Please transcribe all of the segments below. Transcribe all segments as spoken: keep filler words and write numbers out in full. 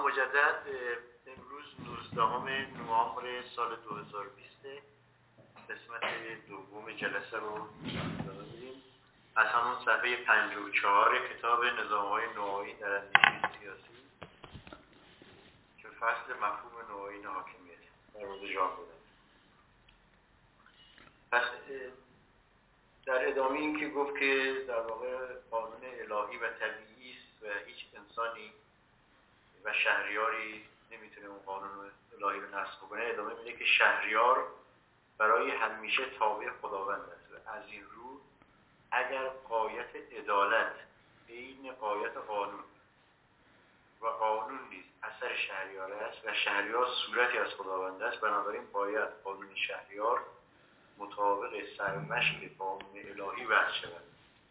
سلام مجدد. امروز نوزدهم نوامبر سال دو هزار و بیست قسمت دوم جلسه رو ادامه میدیم از همون صفحه پنجاه و چهار کتاب نظام‌های نوعی در اندیشه سیاسی که فصل مفهوم نوعی حاکمیت در مورد ژان بودن. پس در ادامه این که گفت که در واقع قانون الهی و طبیعی است و هیچ انسانی و شهریاری نمیتونه اون قانون الهی رو نسخ کنه، ادامه میده که شهریار برای همیشه تابع خداوند است و از این رو اگر غایت عدالت بین غایت قانون و قانون نیز اثر شهریار است و شهریار صورتی از خداوند است، بنابراین باید قانون شهریار مطابق سرمشق قانون الهی وضع شود.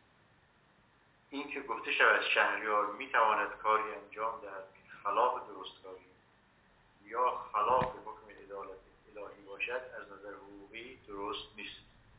این که گفته شود شهریار میتواند کاری انجام دهد خلاف درستکاری یا خلاف حکم عدالت الهی باشد، از نظر حقوقی درست نیست.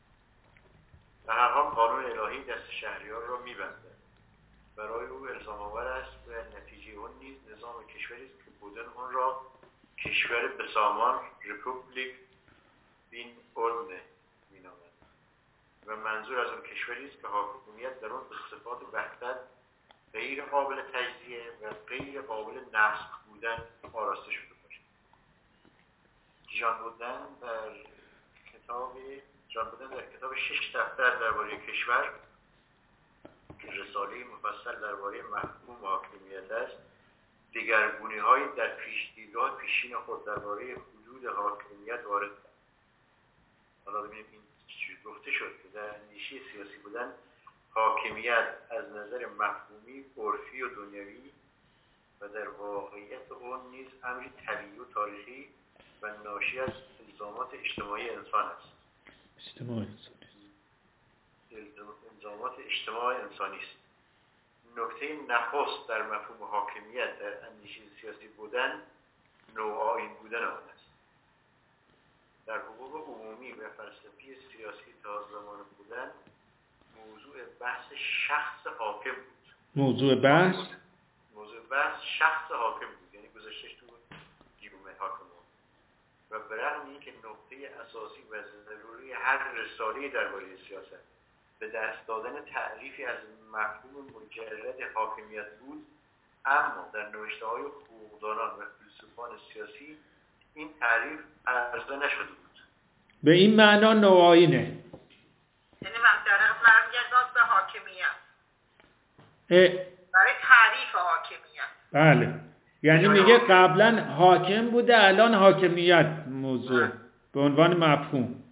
به هر حال قانون الهی دست شهریار را میبندد، برای او الزام آور است و نتیجه آن نیز نظام کشوری است که بودن آن را کشور بسامان رپوبلیک بین اردنه مینامد و منظور از آن کشوری است که حاکمیت در آن به صفات وحدت غیر قابل تجزیه و غیر قابل نسخ بودن آراسته شده باشد. ژان بودن در کتاب ژان بودن در کتاب شش دفتر درباره کشور که رساله مفصل درباره مفهوم حاکمیت است، دگرگونی‌هایی در پیش‌دیدگاه پیشین خود درباره حدود حاکمیت وارد کرد. حالا ببینیم این چیز گفته شد که در اندیشه سیاسی بودن حاکمیت از نظر مفهومی، عرفی و دنیوی و در واقعیت آن نیز امری طبیعی و تاریخی و ناشی از الزامات اجتماعی انسان است. اجتماع انسانی الزامات اجتماع انسانی است. نکته نخست در مفهوم حاکمیت در اندیشه سیاسی بودن نوع‌آیین بودن آن است. در حقوق عمومی و فلسفی سیاسی تا زمان بودن موضوع بحث شخص حاکم بود. موضوع بحث موضوع بحث شخص حاکم بود، یعنی گذاشتش تو گیومه حاکم و برغم اینکه نقطه اساسی و ضروری هر رساله درباره سیاست به دست دادن تعریفی از مفهوم مجرد حاکمیت بود، اما در نوشته‌های حقوقدانان و فیلسوفان سیاسی این تعریف عرضه نشده بود. به این معنا نوع‌آیینه، یعنی منطقه برمیگردد به حاکمیت اه... برای تعریف حاکمیت. بله، یعنی میگه قبلا حاکم بوده، الان حاکمیت موضوع به عنوان مفهوم.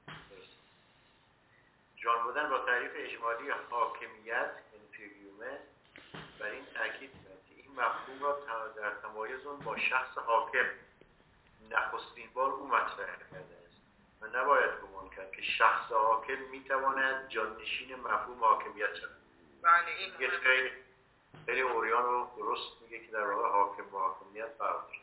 ژان بودن با تعریف اجمالی حاکمیت یعنی پیگیومه بر این تاکید کرد که این مفهوم را در تمایز اون با شخص حاکم نخستین بار او مطرح کرده است و نباید گمان کرد که شخص حاکم میتواند جانشین مفهوم حاکمیت شود. بله، این یه خیلی خیلی اوریان رو درست میگه که در واقع حاکم با حاکمیت فرق داره.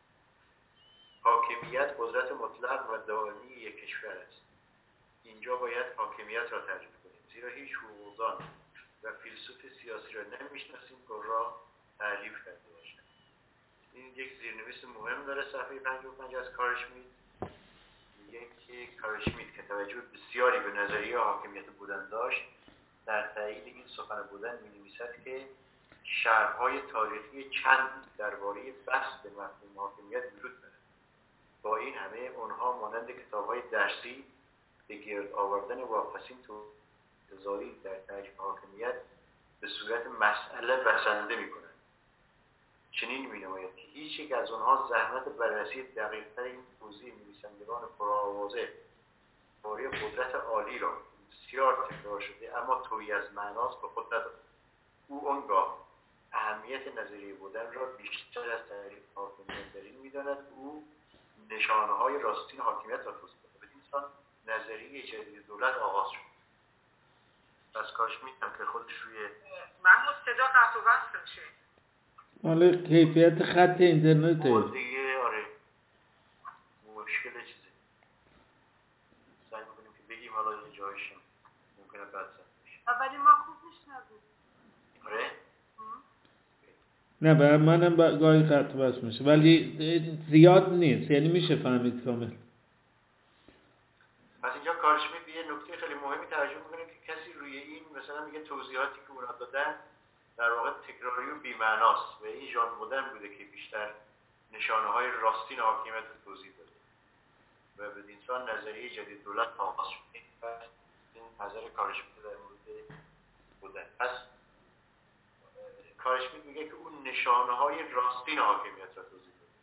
حاکمیت قدرت مطلق و دائمی یک کشور است. اینجا باید حاکمیت را تعریف کنیم، زیرا هیچ حقوقدان و فیلسوف سیاسی را نمیشناسیم که را تعریف کرده باشد. این یک زیرنویس مهم داره صفحه پنجاه و پنج از کارشمیت. میگه که کارشمیت که توجه بسیاری به نظریه حاکمیت بودن داشت، در تایید این سخن بودن می‌نویسد که شرح‌های تاریخی چند درباره بحث مفهوم حاکمیت وجود دارد. با این همه آنها مانند کتاب‌های درسی به گرد آوردن واپسین توضیحی در تعریف حاکمیت به صورت مسئله بسنده می‌کنند. چنین می‌نماید که هیچ یک از آنها زحمت بررسی دقیق‌تر این توضیح نویسندگان پرآوازه درباره قدرت عالی را بسیار تکرار شده اما تویی از معناست به خود ندارد. او آنگاه اهمیت نظریه بودن را بیشتر از تعریف حاکمیت در این می‌داند که او نشانه‌های راستین حاکمیت را توضیح داده. بدین سان نظریه جدید دولت آغاز شد. پس کارش می‌کنم که خودش روی محمود صدا قطع و وصل میشه. مال کیفیت خط اینترنته دیگه. آره مشکل چیزه. سعی می‌کنیم که بگیم حالا یه جایش ممکنه بد زد بشه. اولی ما خوب میشنویم. آره نه برای منم با... گاهی خط بس میشه ولی زیاد نیست، یعنی میشه فهمید کامل. پس اینجا کارشمیت به یه نکته خیلی مهمی توجه میکنه که کسی روی این مثلا میگه توضیحاتی که اونا دادن در واقع تکراری و بی‌معناست و این ژان مودرن بوده که بیشتر نشانه های راستین حاکمیت رو توضیح داده و به انسان نظریه جدید دولت آغاز شده. پس این نظر کارشمیت در مورد بودن. پس کارشمیت میگه که اون نشانه های راستین حاکمیت رو توضیح داده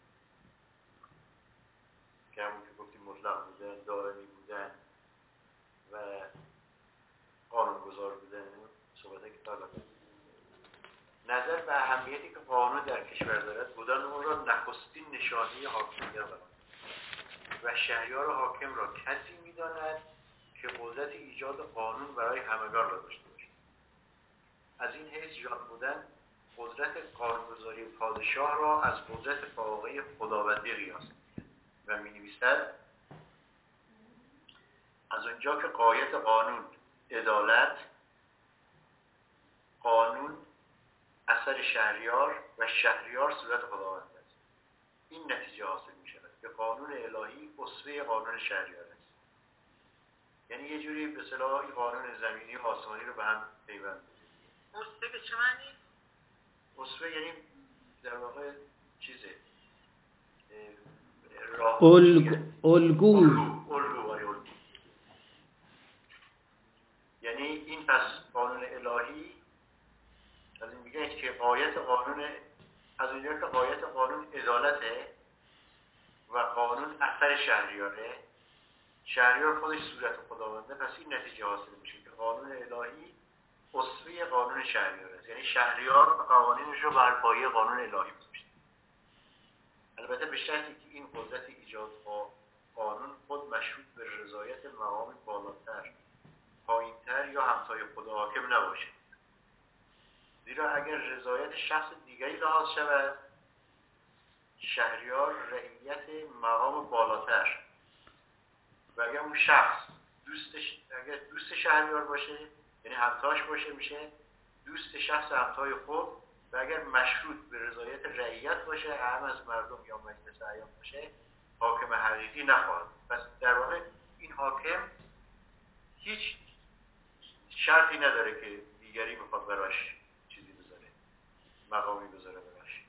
که همون که گفتیم مطلق بودن، دائمی بودن و قانونگذار بودن. صحبت که طالب نظر به اهمیتی که قانون در کشور دارد بودن اون را نخستین نشانه حاکمیت دارد و شهریار حاکم را کسی می‌داند که قدرت ایجاد قانون برای همگان را داشته باشد. از این حیث ژان بودن قدرت قانونگذاری پادشاه را از قدرت واقعی خداوندی قیاس می‌کند و می‌نویسد از اونجا که غایت قانون عدالت، قانون اثر شهریار و شهریار صورت خداوند است. این نتیجه حاصل می شود که قانون الهی اسوه قانون شهریار است. یعنی یه جوری به اصطلاح این قانون زمینی و آسمانی رو به هم پیوند بده. اسوه به چه معنی؟ اسوه یعنی در واقع چیزه راه الگو الگو الگو الگو یعنی این پس قانون الهی از این میگه که غایت قانون از اینجا که غایت قانون عدالته و قانون اثر شهریاره، شهریار خودش صورت خداونده، پس این نتیجه حاصل میشه که قانون الهی اسوه قانون شهریار است. یعنی شهریار قوانینش رو بر پایه قانون الهی گذاشته. البته به شرطی که این قدرت ایجاد قانون خود مشروط به رضایت مقام بالاتر، پایینتر یا همتای خدا حاکم نباشه. زیرا اگر رضایت شخص دیگری لحاظ شود، شهریار رعیت مقام بالاتر و اگر اون شخص دوستش اگر دوست شهریار باشه یعنی همتاش باشه میشه دوست شخص همتای خود و اگر مشروط به رضایت رعیت باشه اهم از مردم یا مجلس اعیان باشه حاکم حقیقی نخواهد. پس در واقع این حاکم هیچ شرطی نداره که دیگری بخواد براش چیزی بذاره، مقامی بذاره براش،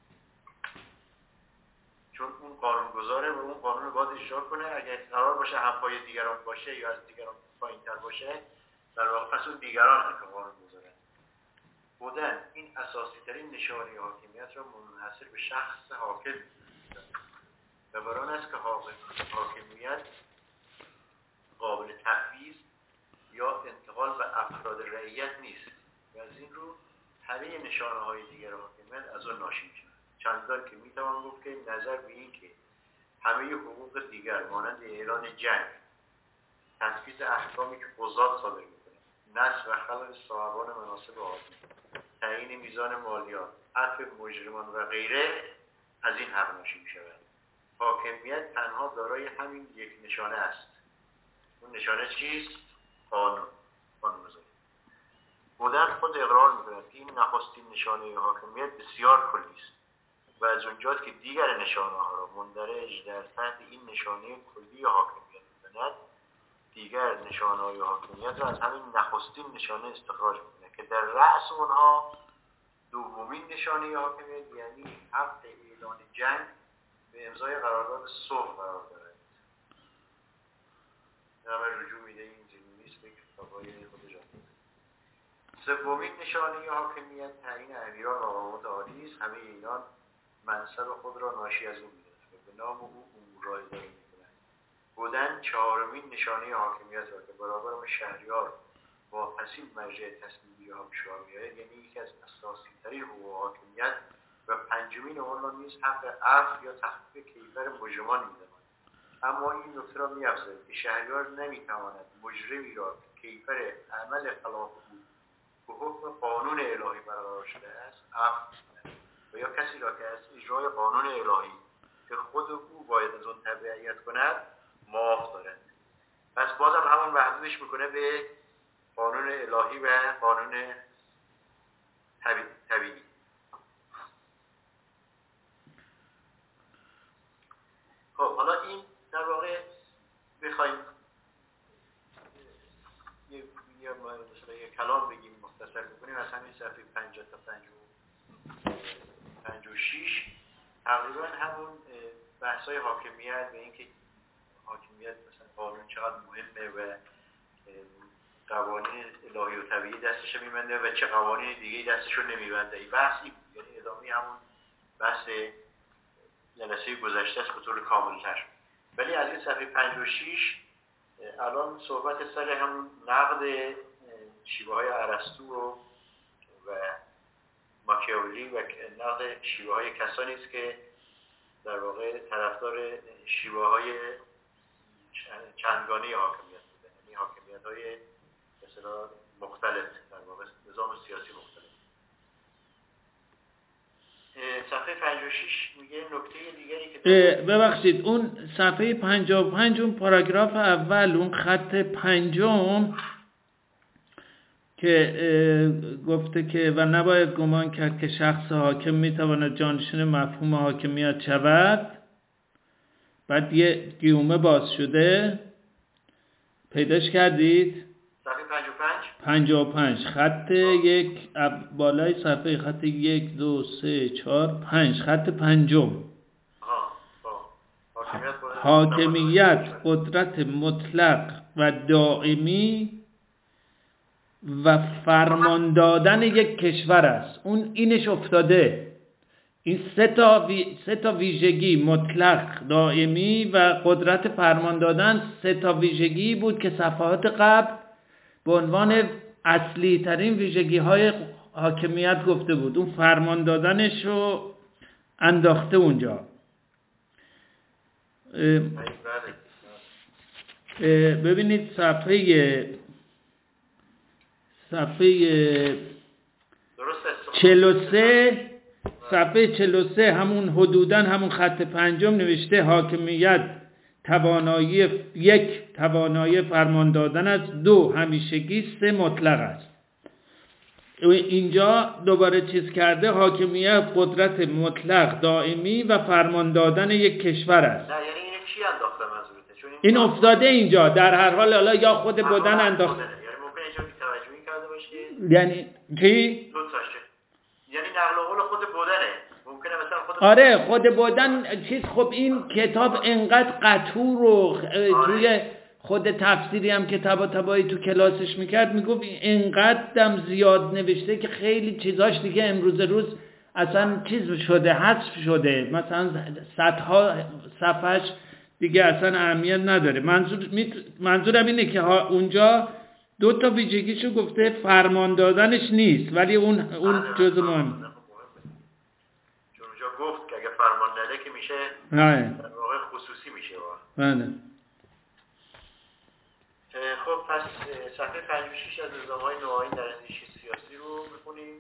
چون اون قانون گذاره و اون قانون رو باید اجرا کنه. اگر قرار باشه هم پای دیگران باشه یا از دیگران پایین تر باشه در واقع پس اون دیگران که قانون گذاره بودن این اساسی ترین نشانه حاکمیت را منحصر به شخص حاکم و بران است که حاکمیت قابل تفویض یا انتقال به افراد رعیت نیست و از این رو همه نشانه های دیگر حاکمیت از آن ناشی می‌شود. چندان که میتوان گفت که نظر به این که همه حقوق دیگر مانند اعلان جنگ، تنفیذ احکامی که قضات صادر می‌کنند، نصب و خلع صاحبان مناصب عالی، تعیین میزان مالیات، عفو مجرمان و غیره از این حق ناشی می‌شود. حاکمیت تنها دارای همین یک نشانه است. اون نشانه چیست؟ قانون. قانون‌گذاری. بودن خود اقرار می‌کند که این نخستین نشانه حاکمیت بسیار کلی است و از اونجاست که دیگر نشانه‌ها را مندرج در تحت این نشانه کلی حاکمیت می‌داند، دیگر نشانه‌های حاکمیت را از همین نخستین نشانه استخراج می‌کند که در رأس اونها دومین نشانه حاکمیت یعنی حق اعلان جنگ به امضای قرارداد صلح قرار دارد. همه رجوع میده این نیست به کتاب‌های خود جان. سومین نشانه حاکمیت تعیین امیران و مقامات عالی است. همه اینان منصب خود را ناشی از او می‌دانند و به نام او امور را اداره می‌کنند. بودن چهارمین نشانه حاکمیت را که برابر با شهریار با پسین مرجع تصمیمی هم شمار می‌آید، یعنی یکی از اساسی‌ترین حقوق حاکمیت و پنجمین آن نیز حق عفو یا تخفیف کیفر مجرمان می‌داند. اما این نکته را می‌افزاید که شهریار نمی‌تواند مجرمی را که کیفر عمل خلاف او به حکم قانون الهی برقرار شده است عفو کند و یا کسی را که از اجرای قانون الهی که خود او باید از آن تبعیت کند معاف دارد. پس بازم همون محدودش میکنه به قانون الهی و قانون طبیعی. بحث‌های حاکمیت و اینکه حاکمیت مثلا قانون چقدر مهمه و قوانین الهی و طبیعی دستش می‌بنده و چه قوانین دیگه دستش رو نمی‌بنده. این بحثی بود، یعنی ادامه همون بحث جلسه گذشته است به طور کامل‌تر. ولی از این صفحه پنجاه و شش الان صحبت سر همون نقد شیوه‌های ارسطو و و ماکیاولی و نقد شیوه‌های کسانی است که در واقع طرفدار شیوه‌های چندگانه حاکمیت بودن، یعنی حاکمیت‌های مثلا مختلف، در واقع نظام سیاسی مختلف. صفحه پنجاه و شش میگه نکته دیگری که ببخشید اون صفحه پنجاه و پنج اون پاراگراف اول اون خط پنجم که گفته که و نباید گمان کرد که شخص حاکم میتواند جانشین مفهوم حاکمیت شود، بعد یه گیومه باز شده، پیداش کردید؟ صفحه پنجاه و پنج پنجاه و پنج خط یک بالای صفحه خط یک دو سه چهار پنج خط پنجم. حاکمیت قدرت مطلق و دائمی و فرمان دادن یک کشور است. اون اینش افتاده، این سه تا وی... سه تا ویژگی مطلق، دائمی و قدرت فرمان دادن سه تا ویژگی بود که صفحات قبل به عنوان اصلی ترین ویژگی های حاکمیت گفته بود. اون فرمان دادنش رو انداخته اونجا. ببینید صفحه صفحه چهل و سه صفحه چهل و سه همون حدوداً همون خط پنجم نوشته حاکمیت توانایی یک توانایی فرمان دادن است، دو همیشگی، سه مطلق است. اینجا دوباره چیز کرده حاکمیت قدرت مطلق دائمی و فرمان دادن یک کشور است. نه یعنی این چی انداخته منظورته؟ چون این افتاده اینجا در هر حال، حالا یا خود بودن انداخته، یعنی ممکنه اینجا بی‌توجهی کرده باشی. یعنی کی؟ دو تاشه. یعنی نقل قول خود بودنه. ممکنه مثلا خود آره خود بودن چیز. خب این کتاب انقدر قطور و توی خود تفسیری هم که تبا تبایی تو کلاسش میکرد میگفت انقدرم زیاد نوشته که خیلی چیزاش دیگه امروز روز اصلا چیز شده، حذف شده، مثلا صدها صفحش دیگه اصلا اهمیت نداره. منظور منظورم اینه که اونجا دو تا ویژگیشو گفته، فرمان دادنش نیست ولی اون اون جزء مهم. چون اونجا گفت که اگه فرمان نده که میشه نه در واقع خصوصی میشه. بله. خب پس صفحه پنجاه و شش از نظام‌های نوآیین در اندیشه سیاسی رو می‌خونیم.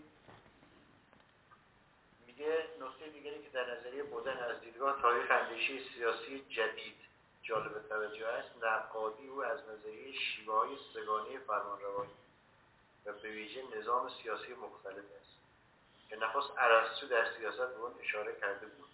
میگه نکته دیگری که در نظریه بودن از دیدگاه تاریخ اندیشه سیاسی جدید جالب توجه است، نقادی او از نظریه شیوه‌های سگانه فرمانروایی و به ویژه نظام سیاسی مختلف است که نخست ارسطو در سیاست به اون اشاره کرده بود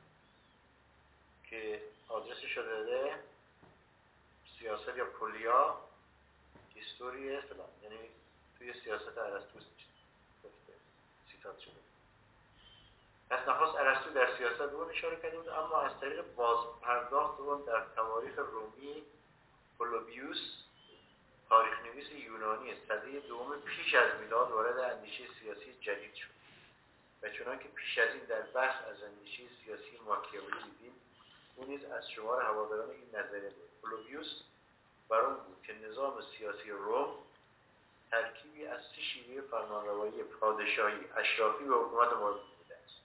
که آدرسش رو داده سیاست یا پولیا هیستوری فلان، یعنی توی سیاست ارسطو سیتات شده. پس نخست ارسطو در سیاست به اون اشاره کرده بود، اما از طریق بازپرداخت اون در تواریخ رومی پولوبیوس تاریخ نویس یونانی سده دوم پیش از میلاد وارد اندیشه سیاسی جدید شد و چنان که پیش از این در بحث از اندیشه سیاسی ماکیاولی دیدیم، اون نیز از شمار هواداران این نظریه بود. پولوبیوس بر آن بود که نظام سیاسی روم ترکیبی از سه شیوه فرمانروایی پادشاهی، اشرافی و حکومت مردم بوده است.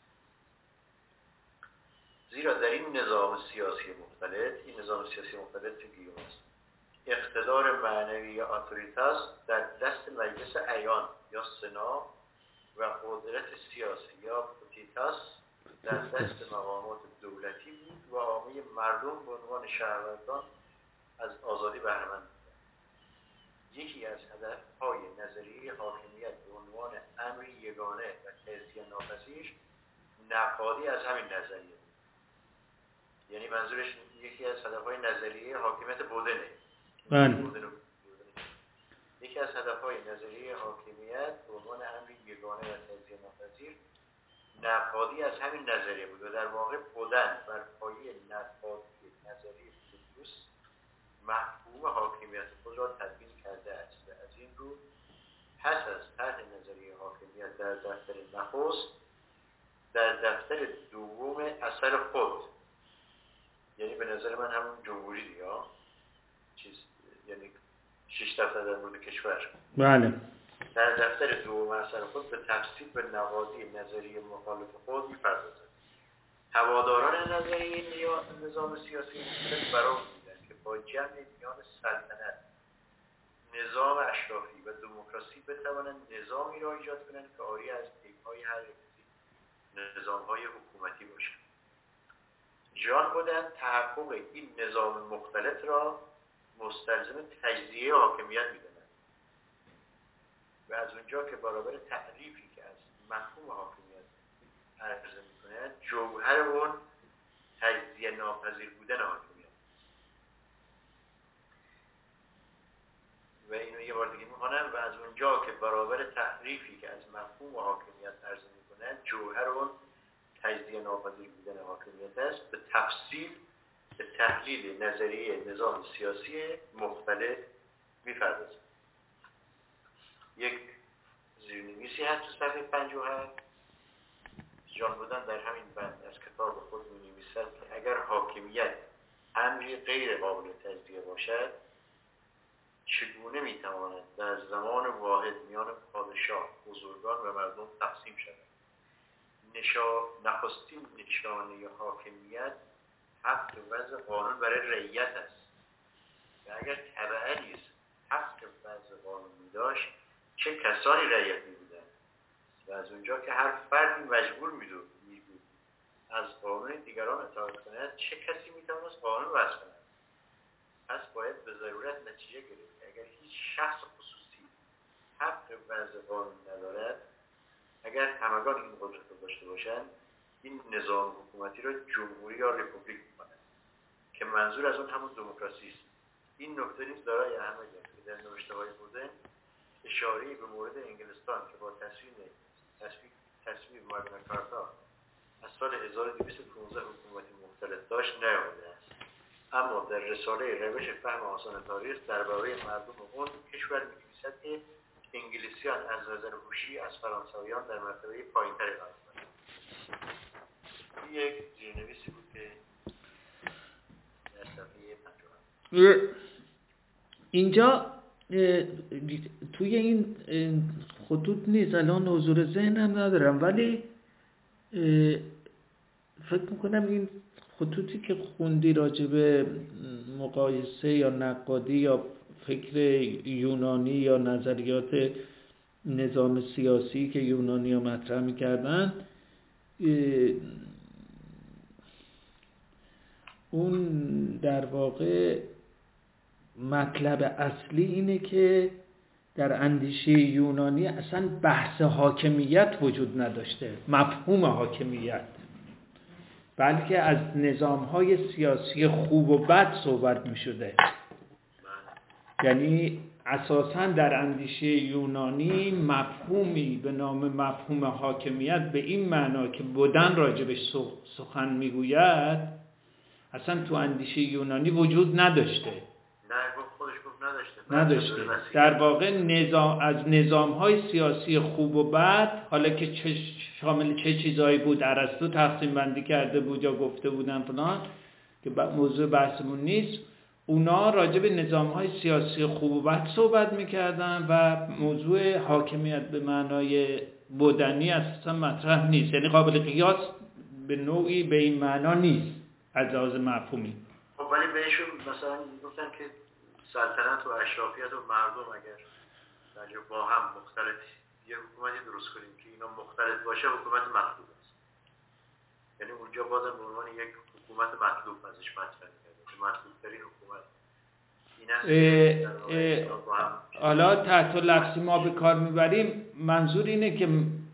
زیرا در این نظام سیاسی مختلف، این نظام سیاسی مختلف گیوم است، اقتدار معنوی اتوریتاس در دست مجلس عیان یا سنا و قدرت سیاسی یا پوتیتاس در دست مقامات دولتی بود و عامه مردم به عنوان شهروندان از آزادی بهره مند بودند. یکی از هدفهای نظریه حاکمیت به عنوان امری یگانه و تجزیه ناپذیر نقادی از همین نظریه بود. یعنی منظورش یکی از هدفهای نظریه حاکمیت بودنه. بله. یکی از هدفهای نظریه حاکمیت به عنوان امری یگانه و تجزیه ناپذیر نقادی از همین نظریه بود و در واقع بودن بر پایه مفهوم حاکمیت خود را تدوین کرده است و از این رو پس از طرح نظریه حاکمیت در دفتر نخست در دفتر دوم اثر خود، یعنی به نظر من همون جمهوری دیگه چیز، یعنی شش دفتر در مورد کشور، بله، در دفتر دوم اثر خود به تفصیل به نقاضی نظریه مخالف خود می‌پردازد. هواداران نظریه نظام سیاسی مختلف برای بودند که با جمع میان سلطنت، نظام اشرافی و دموکراسی بتوانند نظامی را ایجاد کنند که عاری از پیک‌های هر نظام‌های حکومتی باشد. جان بودند تحقق این نظام مختلف را مستلزم تجزیه حاکمیت می‌دانند و از اونجا که برابر تعریفی که از مفهوم حاکمیت عرضه می‌کند، جوهر اون تجزیه ناپذیر بودن حاکمیت و اینو یه بار دیگه می‌خوانم و از اونجا که برابر تعریفی که از مفهوم حاکمیت عرضه می‌کند، جوهر اون تجزیه ناپذیر بودن حاکمیت است، به تفصیل به تحلیل نظریه نظام سیاسی مختلف می‌پردازد. یک زیرنویسی هست تو صفحه پنجاه و هفت. جان بودن در همین بند از کتاب خود می‌نویسد که اگر حاکمیت امری غیر قابل تجزیه باشد، چگونه می‌تواند در زمان واحد میان پادشاه، بزرگان و مردم تقسیم شود؟ نشا... نخستین نشانه حاکمیت حق وضع قانون برای رعیت است و اگر تبعه نیز حق وضع قانون می‌داشت، چه کسانی رعیت می‌بودند؟ و از اونجا که هر فردی مجبور می‌بود از قانون دیگران اطاعت کند، چه کسی می‌تواند قانون وضع کند؟ پس باید به ضرورت نتیجه گرفت که اگر هیچ شخص خصوصی حق وضع قانون ندارد، اگر همگان این قدرت را داشته باشند، این نظام حکومتی را جمهوری یا رپوبلیک می‌کنند که منظور از اون همون دموکراسی است. این نکته نیز دارای اهمیت است که در نوشته‌های بودن اشاره‌ای به مورد انگلستان که با تصویب تصویب تصویب ماگنا کارتا از سال هزار و دویست و پانزده حکومتی مختلف داشت نیامده است، اما در رساله روش فهم آسان تاریخ درباره مردم اون کشور می‌نویسد که انگلیسیان از نظر هوشی از فرانسویان در مرتبه پایین‌تری قرار دارند. یک زیرنویسی بود که در صفحه پنجاه و هفت. اینجا توی این خطوط نیست، الان حضور ذهنم ندارم، ولی فکر میکنم این خطوطی که خوندی راجع به مقایسه یا نقادی یا فکر یونانی یا نظریات نظام سیاسی که یونانی ها مطرح میکردن، اون در واقع مطلب اصلی اینه که در اندیشه یونانی اصلا بحث حاکمیت وجود نداشته، مفهوم حاکمیت، بلکه از نظام‌های سیاسی خوب و بد صحبت می‌شده. یعنی اساساً در اندیشه یونانی مفهومی به نام مفهوم حاکمیت به این معنا که بودن راجبش سخن میگوید اصلا تو اندیشه یونانی وجود نداشته. نه خودش گفت نداشته. نداشته. در واقع نظام از نظام‌های سیاسی خوب و بد، حالا که چه شامل چه چیزایی بود ارسطو تقسیم بندی کرده بود یا گفته بودن فلان که موضوع بحثمون نیست، اونا راجع به نظام‌های سیاسی خوب و بد صحبت می‌کردن و موضوع حاکمیت به معنای بودنی اصلا مطرح نیست، یعنی قابل قیاس به نوعی به این معنا نیست از لحاظ مفهومی. خب ولی بهشون مثلا گفتن که سلطنت و اشرافیت و مردم اگر در با هم مختلف یه حکومتی درست کنیم که اینا مختلف باشه، حکومت مطلوب است. یعنی اونجا بازم به عنوان یک حکومت مطلوب ازش مطرح کرده که مطلوب ترین حکومت این است. حالا تحت لفظی ما به کار میبریم، منظور اینه که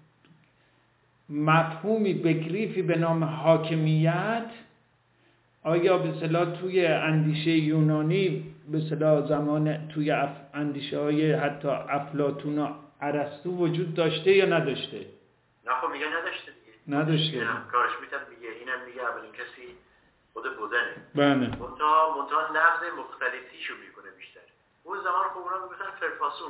مفهومی بگریفی به نام حاکمیت آیا به اصطلاح توی اندیشه یونانی به اصطلاح زمان توی اندیشه های حتی افلاطون و ارسطو وجود داشته یا نداشته؟ نه خب میگه نداشته دیگه. نداشته. کارش میتونم میگه اینم میگه اولین کسی خود بودنه. بله. منتها منتها لفظ مختلفیشو میکنه بیشتر. اون زمان خب اونا میگفتن فرفاسون،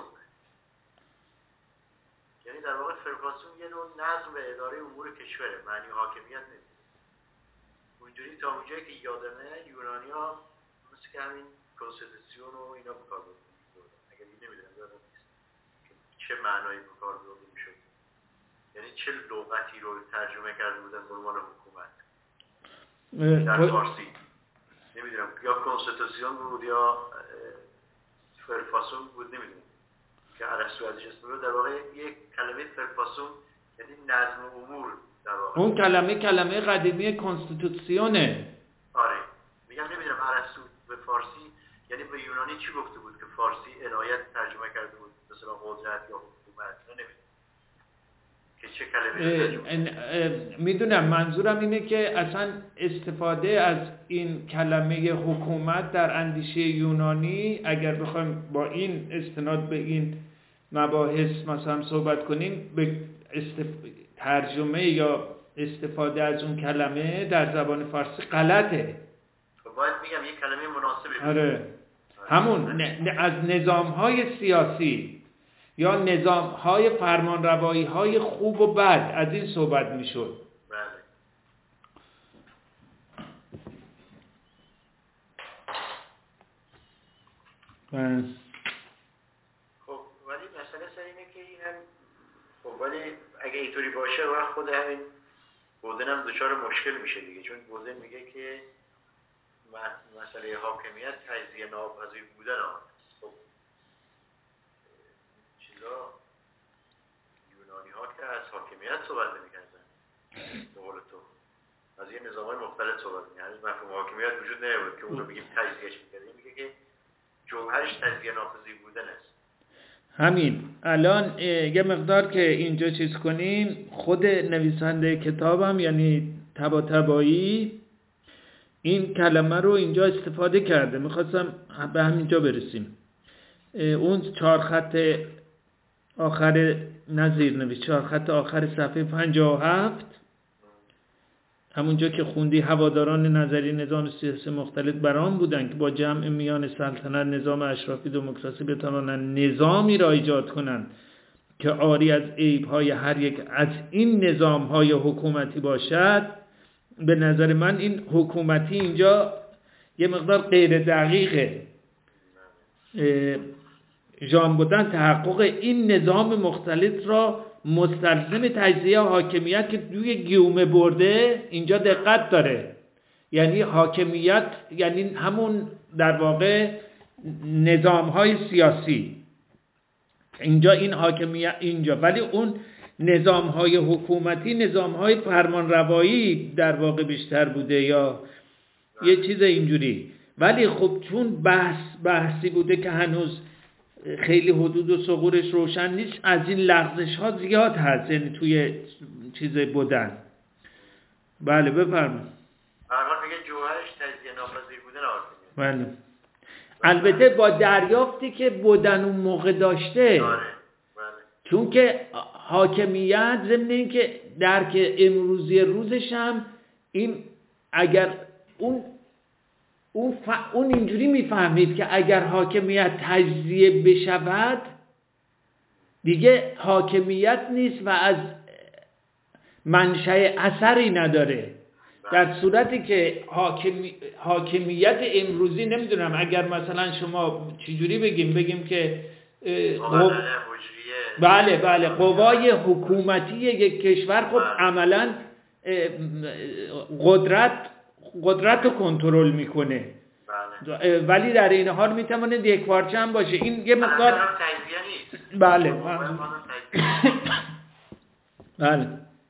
یعنی در واقع فرفاسون یه نوع نظم و اداره امور کشوره، معنی حاکمیت نیست. اونجوری تا اونجایی که یادمه یونانیا مثل که همین کنستیتوسیون و اینا به کار بردن. اگر این نمیدونم یادم نیست چه معنایی به کار برده میشد، یعنی چه لغتی رو ترجمه کرده بودن به عنوان حکومت در فارسی. نمیدونم یا کنستیتوسیون بود یا فرفاسون بود، نمیدونم که ارسطو ازش اسم در واقع یک کلمه فرفاسون یعنی نظم امور در واقع. اون کلمه کلمه قدیمی کنستیتوسیونه. آره میگم نمیدونم ارسطو به فارسی یعنی به یونانی چی گفته بود که فارسی عنایت ترجمه کرده بود مثلا قدرت یا حکومت، نمیدونم که چه کلمه. میدونم منظورم اینه که اصلا استفاده از این کلمه حکومت در اندیشه یونانی اگر بخوایم با این استناد به این مباحث مثلا صحبت کنیم به استف... ترجمه یا استفاده از اون کلمه در زبان فارسی غلطه. خب باید میگم یک کلمه مناسبه. آره همون ن... از نظام‌های سیاسی یا نظام‌های فرمانروایی‌های خوب و بد از این صحبت می‌شد. بله. بله. خب ولی مسئله سر اینه که این هم خب ولی اگه اینطوری باشه وقت خود همین بودن هم دچار مشکل میشه دیگه، چون بودن میگه که مسئله حاکمیت تجزیه ناپذیر بودن ها. خب چیزا یونانی ها که از حاکمیت صحبت نمی‌کردن به قول تو، از یه نظام‌های مختلف صحبت می‌کردن، یعنی مفهوم حاکمیت وجود نمی‌بود که اون رو بگیم تجزیهش می‌کردن. میگه که جوهرش تجزیه ناپذیر بودن است. همین الان یه مقدار که اینجا چیز کنیم، خود نویسنده کتابم یعنی طباطبایی این کلمه رو اینجا استفاده کرده. میخواستم به همینجا برسیم. اون چهار خط آخر نظیر نویس چهار خط آخر صفحه پنجاه و هفت همونجا که خوندی هواداران نظری نظام سیاسی مختلف بران بودند که با جمع میان سلطنت نظام اشرافی دموکراسی بتوانند نظامی را ایجاد کنند که عاری از عیب‌های هر یک از این نظام‌های حکومتی باشد. به نظر من این حکومتی اینجا یه مقدار غیر دقیقه. ژان بودن تحقق این نظام مختلط را مستلزم تجزیه حاکمیت که روی گیومه برده اینجا دقت داره، یعنی حاکمیت یعنی همون در واقع نظام‌های سیاسی اینجا این حاکمیت اینجا، ولی اون نظام‌های حکومتی نظام‌های فرمانروایی در واقع بیشتر بوده یا یه چیز اینجوری. ولی خب چون بحث بحثی بوده که هنوز خیلی حدود و ثغورش روشن نیست، از این لغزش ها زیاد هست یعنی توی چیز بودن. بله بفرمایید. الان میگه جوهرش تجزیه ناپذیر بودن حاکمیت. بله. البته با دریافتی که بودن اون موقع داشته. آره. بله. چون که حاکمیت ضمن این که درک امروزی روزش هم این اگر اون اون, ف... اون اینجوری میفهمید که اگر حاکمیت تجزیه بشود دیگه حاکمیت نیست و از منشأ اثری نداره. در صورتی که حاکمی... حاکمیت امروزی نمیدونم اگر مثلا شما چجوری بگیم بگیم که قو... بله بله قوای حکومتی یک کشور خب عملا قدرت قدرت رو کنترل میکنه. بله. ولی در این حال میتونه یک پارچه هم باشه. این یه مقدار تجزیه نیست. بله بله.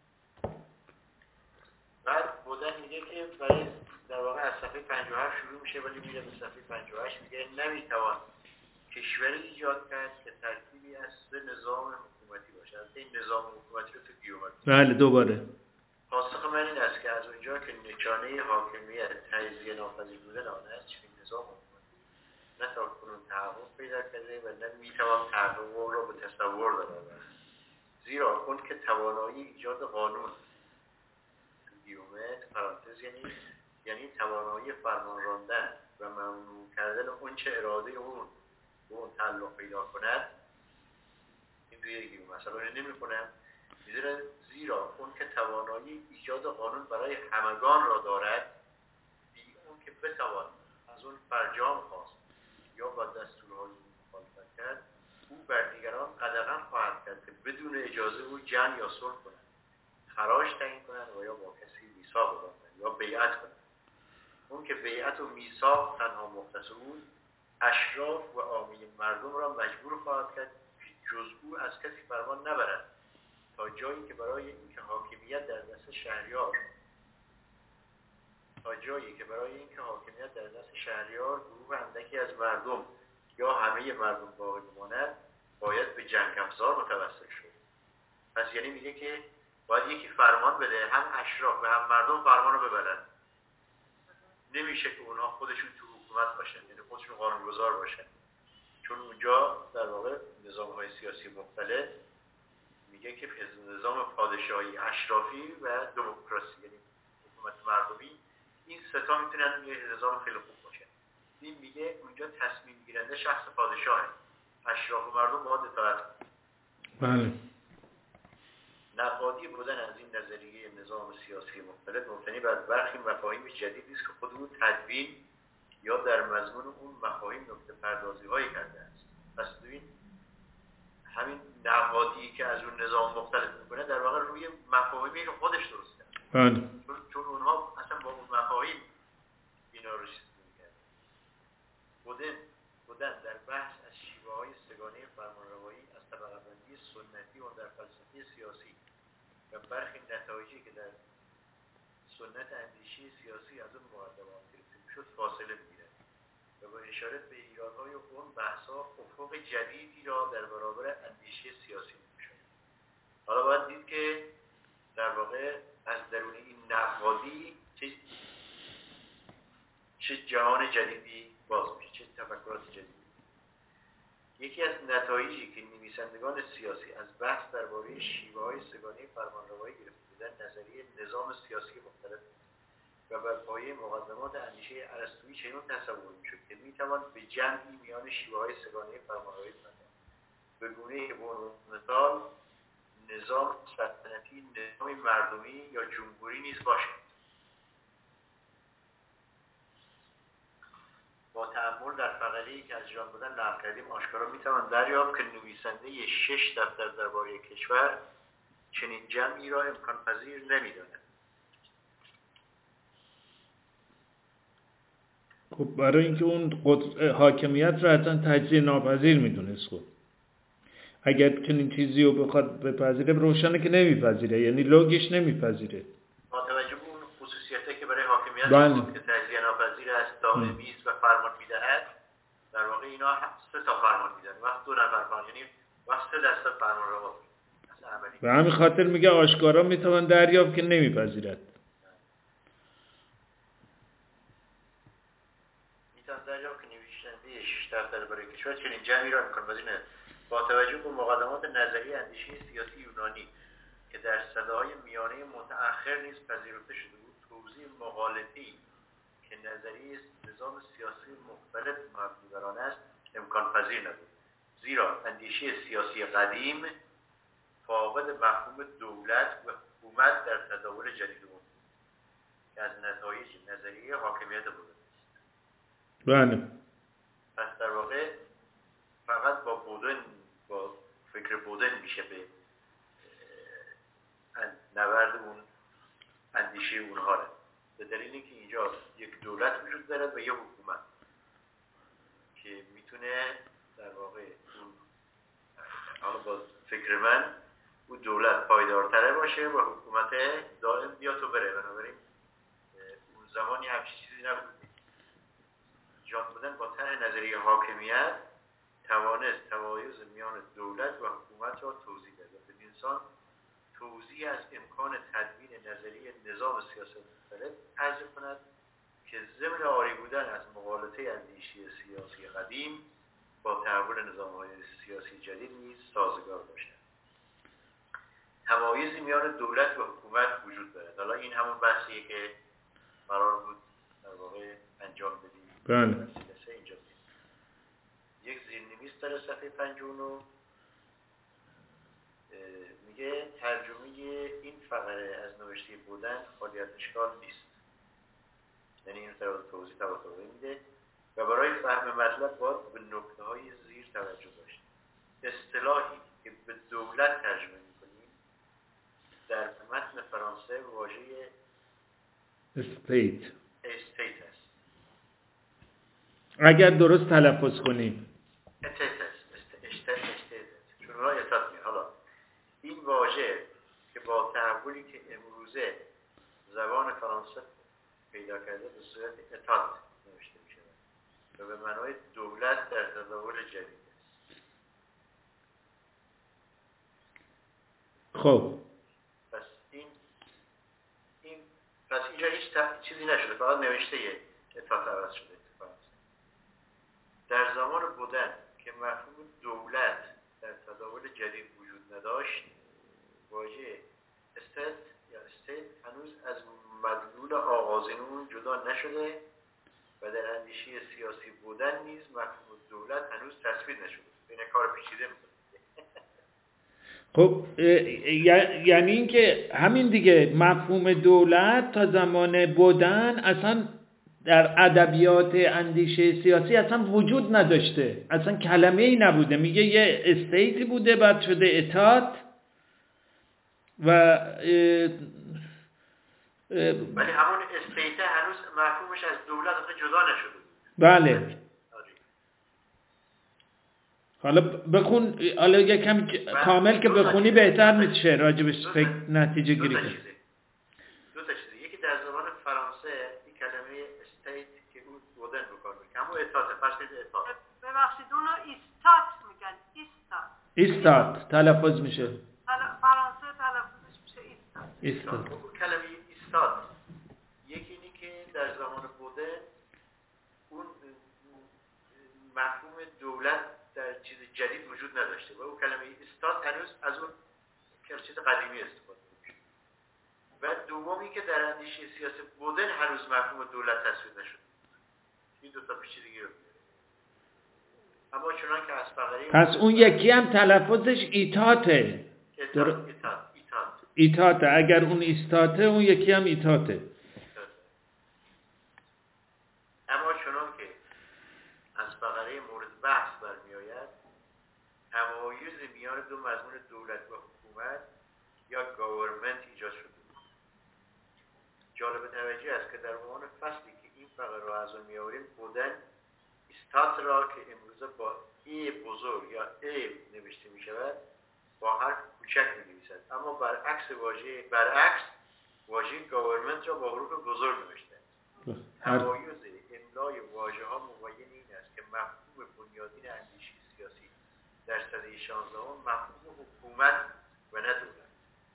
بعد بودن میگه که برای در واقع از صفحه پنجاه و هفت شروع میشه ولی میره به صفحه پنجاه و هشت میگه نمیتوان کشوری ایجاد کرد که ترکیبی از سه نظام حکومتی باشه. این نظام حکومتی رو تو گیومت. بله دوباره پاسخ من این است که از اونجا که نشانه حاکمیت تجزیه ناپذیر بودن آن است چنین نظام حکومتی نه تاکنون تحقق پیدا کرده و نه میتوان تحقق را به تصور درآورد، زیرا اون که توانایی ایجاد قانون گیومت پرانتز یعنی یعنی توانایی فرمان راندن و ممنوع کردن اون چه اراده اون به اون تعلق پیدا کند، این دوی دیگه مثلا رو نمی کنم، زیرا اون که توانایی ایجاد قانون برای همگان را دارد، بی اون که بتوان از اون فرجام خواست یا با دستورهای مخالفت کرد، او بر دیگران قدغن خواهد کرد که بدون اجازه او جنگ یا صلح کنند، خراج تعیین کنند و یا با کسی میثاق ببندند یا بیعت کنند. اون که بیعت و میثاق تنها مختص او، اشراف و عامه مردم را مجبور خواهد کرد جز او از کسی فرمان نبرد، تا جایی که برای اینکه حاکمیت در دست شهریار تا جایی که برای اینکه حاکمیت در دست شهریار گروه اندکی از مردم یا همه مردم باقی بماند، باید به جنگ افزار متوسل شد. پس یعنی میگه که باید یکی فرمان بده، هم اشراف و هم مردم فرمان رو ببرن. نمیشه که اونها خودشون تو حکومت باشن، یعنی خودشون قانونگذار باشن، چون اونجا در واقع نظام‌های سیاسی مختلف میگه که نظام پادشاهی، اشرافی و دموکراسی، یعنی حکومت مردمی، این سه تا میتونن یه نظام خیلی خوب باشه. این میگه اونجا تصمیم گیرنده شخص پادشاهه، اشراف و مردم باید اطاعت کنن. بله. نقادی بودن از این نظریه نظام سیاسی مختلف مبتنی بر برخی مفاهیم جدیدی است که خود او تدوین یا در مضمون اون مفاهیم نکته پردازی هایی کرده است. پس ببین همین نقادی که از اون نظام مختلف میکنه در واقع روی مفاهیمی که خودش درست کرده. بله. چون, چون اونها اصلا با اون مفاهیم اینا رو چیز می‌کردن. بودن بودن در بحث از شیوه های سگانه فرمانروایی از طبقه بندی سنتی و در فلسفه سیاسی و برخی نتایجی که در سنت اندیشه سیاسی از اون مقدمات گرفته میشد فاصله میگیرد و با اشاره به ایرادهای اون بحث‌ها افق جدیدی را در برابر اندیشه سیاسی می‌شود. حالا باید دید که در واقع از درون این نقادی چه چه جهان جدیدی باز میشه، چه تفکرات جدیدی. یکی از نتایجی که نویسندگان سیاسی از بحث درباره شیوه‌های سگانه فرمانروایی گرفته بودند نظریه نظام سیاسی مختلف و بر پایه مقدمات اندیشه ارسطویی چنین تصور می‌شد که می‌توان به جمعی میان شیوه‌های سگانه فرمانروایی پرداخت، به گونه‌ای که به عنوان مثال نظام سلطنتی، نظام مردمی یا جمهوری نیز باشد. با تأمل در فقره‌ای که از جان بودن نقل کردیم آشکارا می‌توان دریافت که نویسنده شش دفتر درباره کشور چنین جمعی را امکان پذیر نمی‌داند. خب برای اینکه اون قدر... حاکمیت را حتما تجزیه ناپذیر میدونست. خب اگر چنین چیزی رو بخواد بپذیره روشنه که نمیپذیره، یعنی لوگیش نمیپذیره. با توجه به اون خصوصیتی که برای حاکمیت بله. که تجزیه ناپذیر است، دائمی است و فرمان میدهد، در واقع اینا سه تا فرمان میدن، وقت دو نفر فرمان، یعنی وقت سه دسته فرمان رو عملی. به همین خاطر میگه آشکارا میتوان دریافت که نمیپذیرد. دریافت که نویسنده شش دفتر برای کشور چنین جمعی را امکان پذیر ندارد. با توجه به مقدمات نظریه اندیشه سیاسی یونانی که در سده‌های میانه متأخر نیز پذیرفته شده بود، توضیح مغالطه‌ای که نظریه نظام سیاسی مختلف مبنی بر آن است امکان پذیر نبود، زیرا اندیشه سیاسی قدیم فاقد مفهوم دولت و حکومت در تداول جدید بود که از نتایج نظریه حاکمیت بود. بله. پس در واقع فقط با بودن، با فکر بودن میشه به نورد اون اندیشه اونها را، به دلیل اینکه اینجا یک دولت وجود دارد و یک حکومت که میتونه در واقع اون حالا با فکر من اون دولت پایدارتره باشه و حکومت دائم بیاد و بره. بنابراین اون زمانی همچین چیزی نبود. جان بودن با طرح نظریه حاکمیت توانست تمایز میان دولت و حکومت را توضیح داد و به انسان توضیح از امکان تدوین نظریه نظام سیاسی مختلف عرض کند که ضمن عاری بودن از مغالطه اندیشه سیاسی قدیم با تحول نظام‌های سیاسی جدید نیز سازگار باشد. تمایزی میان دولت و حکومت وجود دارد. حالا این همون بحثیه که قرار بود واقع انجام بدیم. بله. اینجا یک زیرنویس داره صفحه پنجاه و نه میگه ترجمه این فقره از نوشته بودن خالی از اشکال نیست. یعنی این رو توضیح توضیح میده و برای فهم مطلب باید به نکته های زیر توجه داشت. اصطلاحی که به دولت ترجمه میکنیم در متن فرانسه واژه استیت استیت است. اگر درست تلفظ کنیم استیت است. استیت است. چون را اطاعت می. حالا این واژه که با تحولی که امروزه زبان فرانسه پیدا کرده به صورت اطاعت نوشته می شود و به معنای دولت در تداول جدید است. خب پس این این پس اینجا هیچ چیزی نشده، فقط نوشته اطاعت عوض شده. در زمان بودن که مفهوم دولت در تداول جدید وجود نداشت، واژه استیت یا استیت هنوز از مدلول آغازینون جدا نشده و در اندیشه سیاسی بودن نیز مفهوم دولت هنوز تصویر نشده. این کار پیچیده میکنه. خب یعنی این که همین دیگه مفهوم دولت تا زمان بودن اصلا در ادبیات اندیشه سیاسی اصلا وجود نداشته، اصلا کلمه ای نبوده. میگه یه استیتی بوده بعد شده اطاعت و اه اه ولی همون استیت هنوز مفهومش از دولت جدا نشده. بله. حالا بخون، حالا یکم کامل که بخونی بهتر میشه راجبش فکر نتیجه گیری کنی. دو تا چیزه. یکی در زبان فرانسه این کلمه استیت که اون بودن بکار میکنه، همون اطاعت، فرض اطاعت. ببخشید اونو ایستات میگن. ایستات. ایستات تلفظ میشه. فرانسه تلفظش میشه ایستات. ایستات. اون کلمه ایستات یکی اینی که در زمان بوده اون مفهوم دولت در چیز جدید وجود نداشته و اون کلمه ایستات هنوز از اون چیز قدیمی استفاده میشه. و دومی که در اندیشه سیاسی بودن هنوز مفهوم دولت تصویر نشده. این دو تا پیچیدگی رو میاره. اما چنان که از فقره پس اون یکی هم تلفظش ایتاته. ایتات ایتات ایتات ایتاته. اگر اون ایستاته اون یکی هم ایتاته. اما چنان که از فقره مورد بحث برمی آید، تمایز میان دو مضمون دولت و حکومت یا گاورمنت ایجاد شده. جالب توجه است که در عنوان فصلی که این فقره را از آن می‌آوریم بودن استات را که امروزه با ای بزرگ یا ای نوشته می شود با حرف کوچک می نویسد، اما برعکس واژه برعکس واژه گاورمنت را با حروف بزرگ نوشته است. تمایز املای واژه ها مبین این است که مفهوم بنیادین اندیشه سیاسی در سده شانزدهم مفهوم حکومت و نه دولت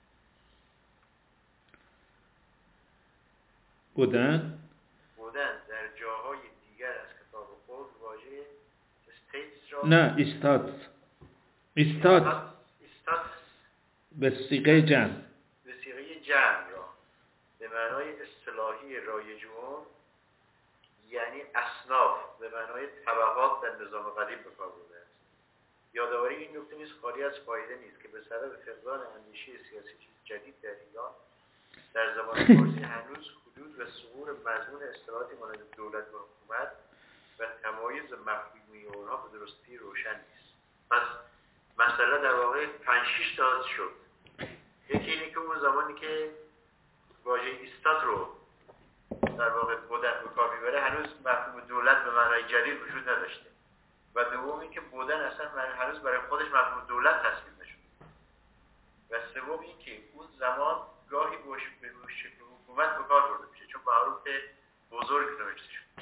بودن بودن در جاهای دیگر از کتاب خود واژه استیتس را نه استات استات استات به صیغه جمع به صیغه جمع را به معنای اصطلاحی رایجون یعنی اصناف به معنای طبقات در نظام قدیم به کار برده است. یادآوری این نکته نیز خالی از فایده نیست که به سبب فقدان اندیشه سیاسی جدید در ایران در زبان فارسی هنوز حدود و ظهور مضمون اصطلاحاتی مانند دولت و حکومت و تمایز مفهومی آنها به درستی روشن نیست. پس مسئله در واقع پنج شش تا شد. یکی اینه که اون زمانی که واژه استات رو در واقع بودن به کار میبره هنوز مفهوم دولت به معنای جدید وجود نداشته و دومی که بودن اصلا هنوز برای خودش مفهوم دولت تصویر نشده و سوم این که اون زمان گاهی باش به شکل حکومت به کار برده میشه چون به حروف بزرگ نوشته شده.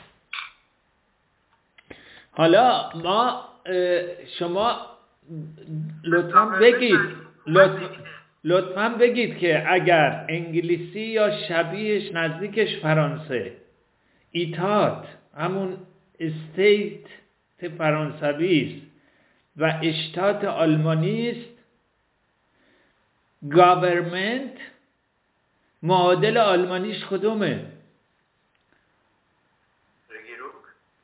حالا ما شما لطفاً بگید لطفاً لطفاً بگید که اگر انگلیسی یا شبیهش نزدیکش فرانسه ایتات همون استیت فرانسوی است و اشتات آلمانی است، گاورمنت معادل آلمانیش کدومه؟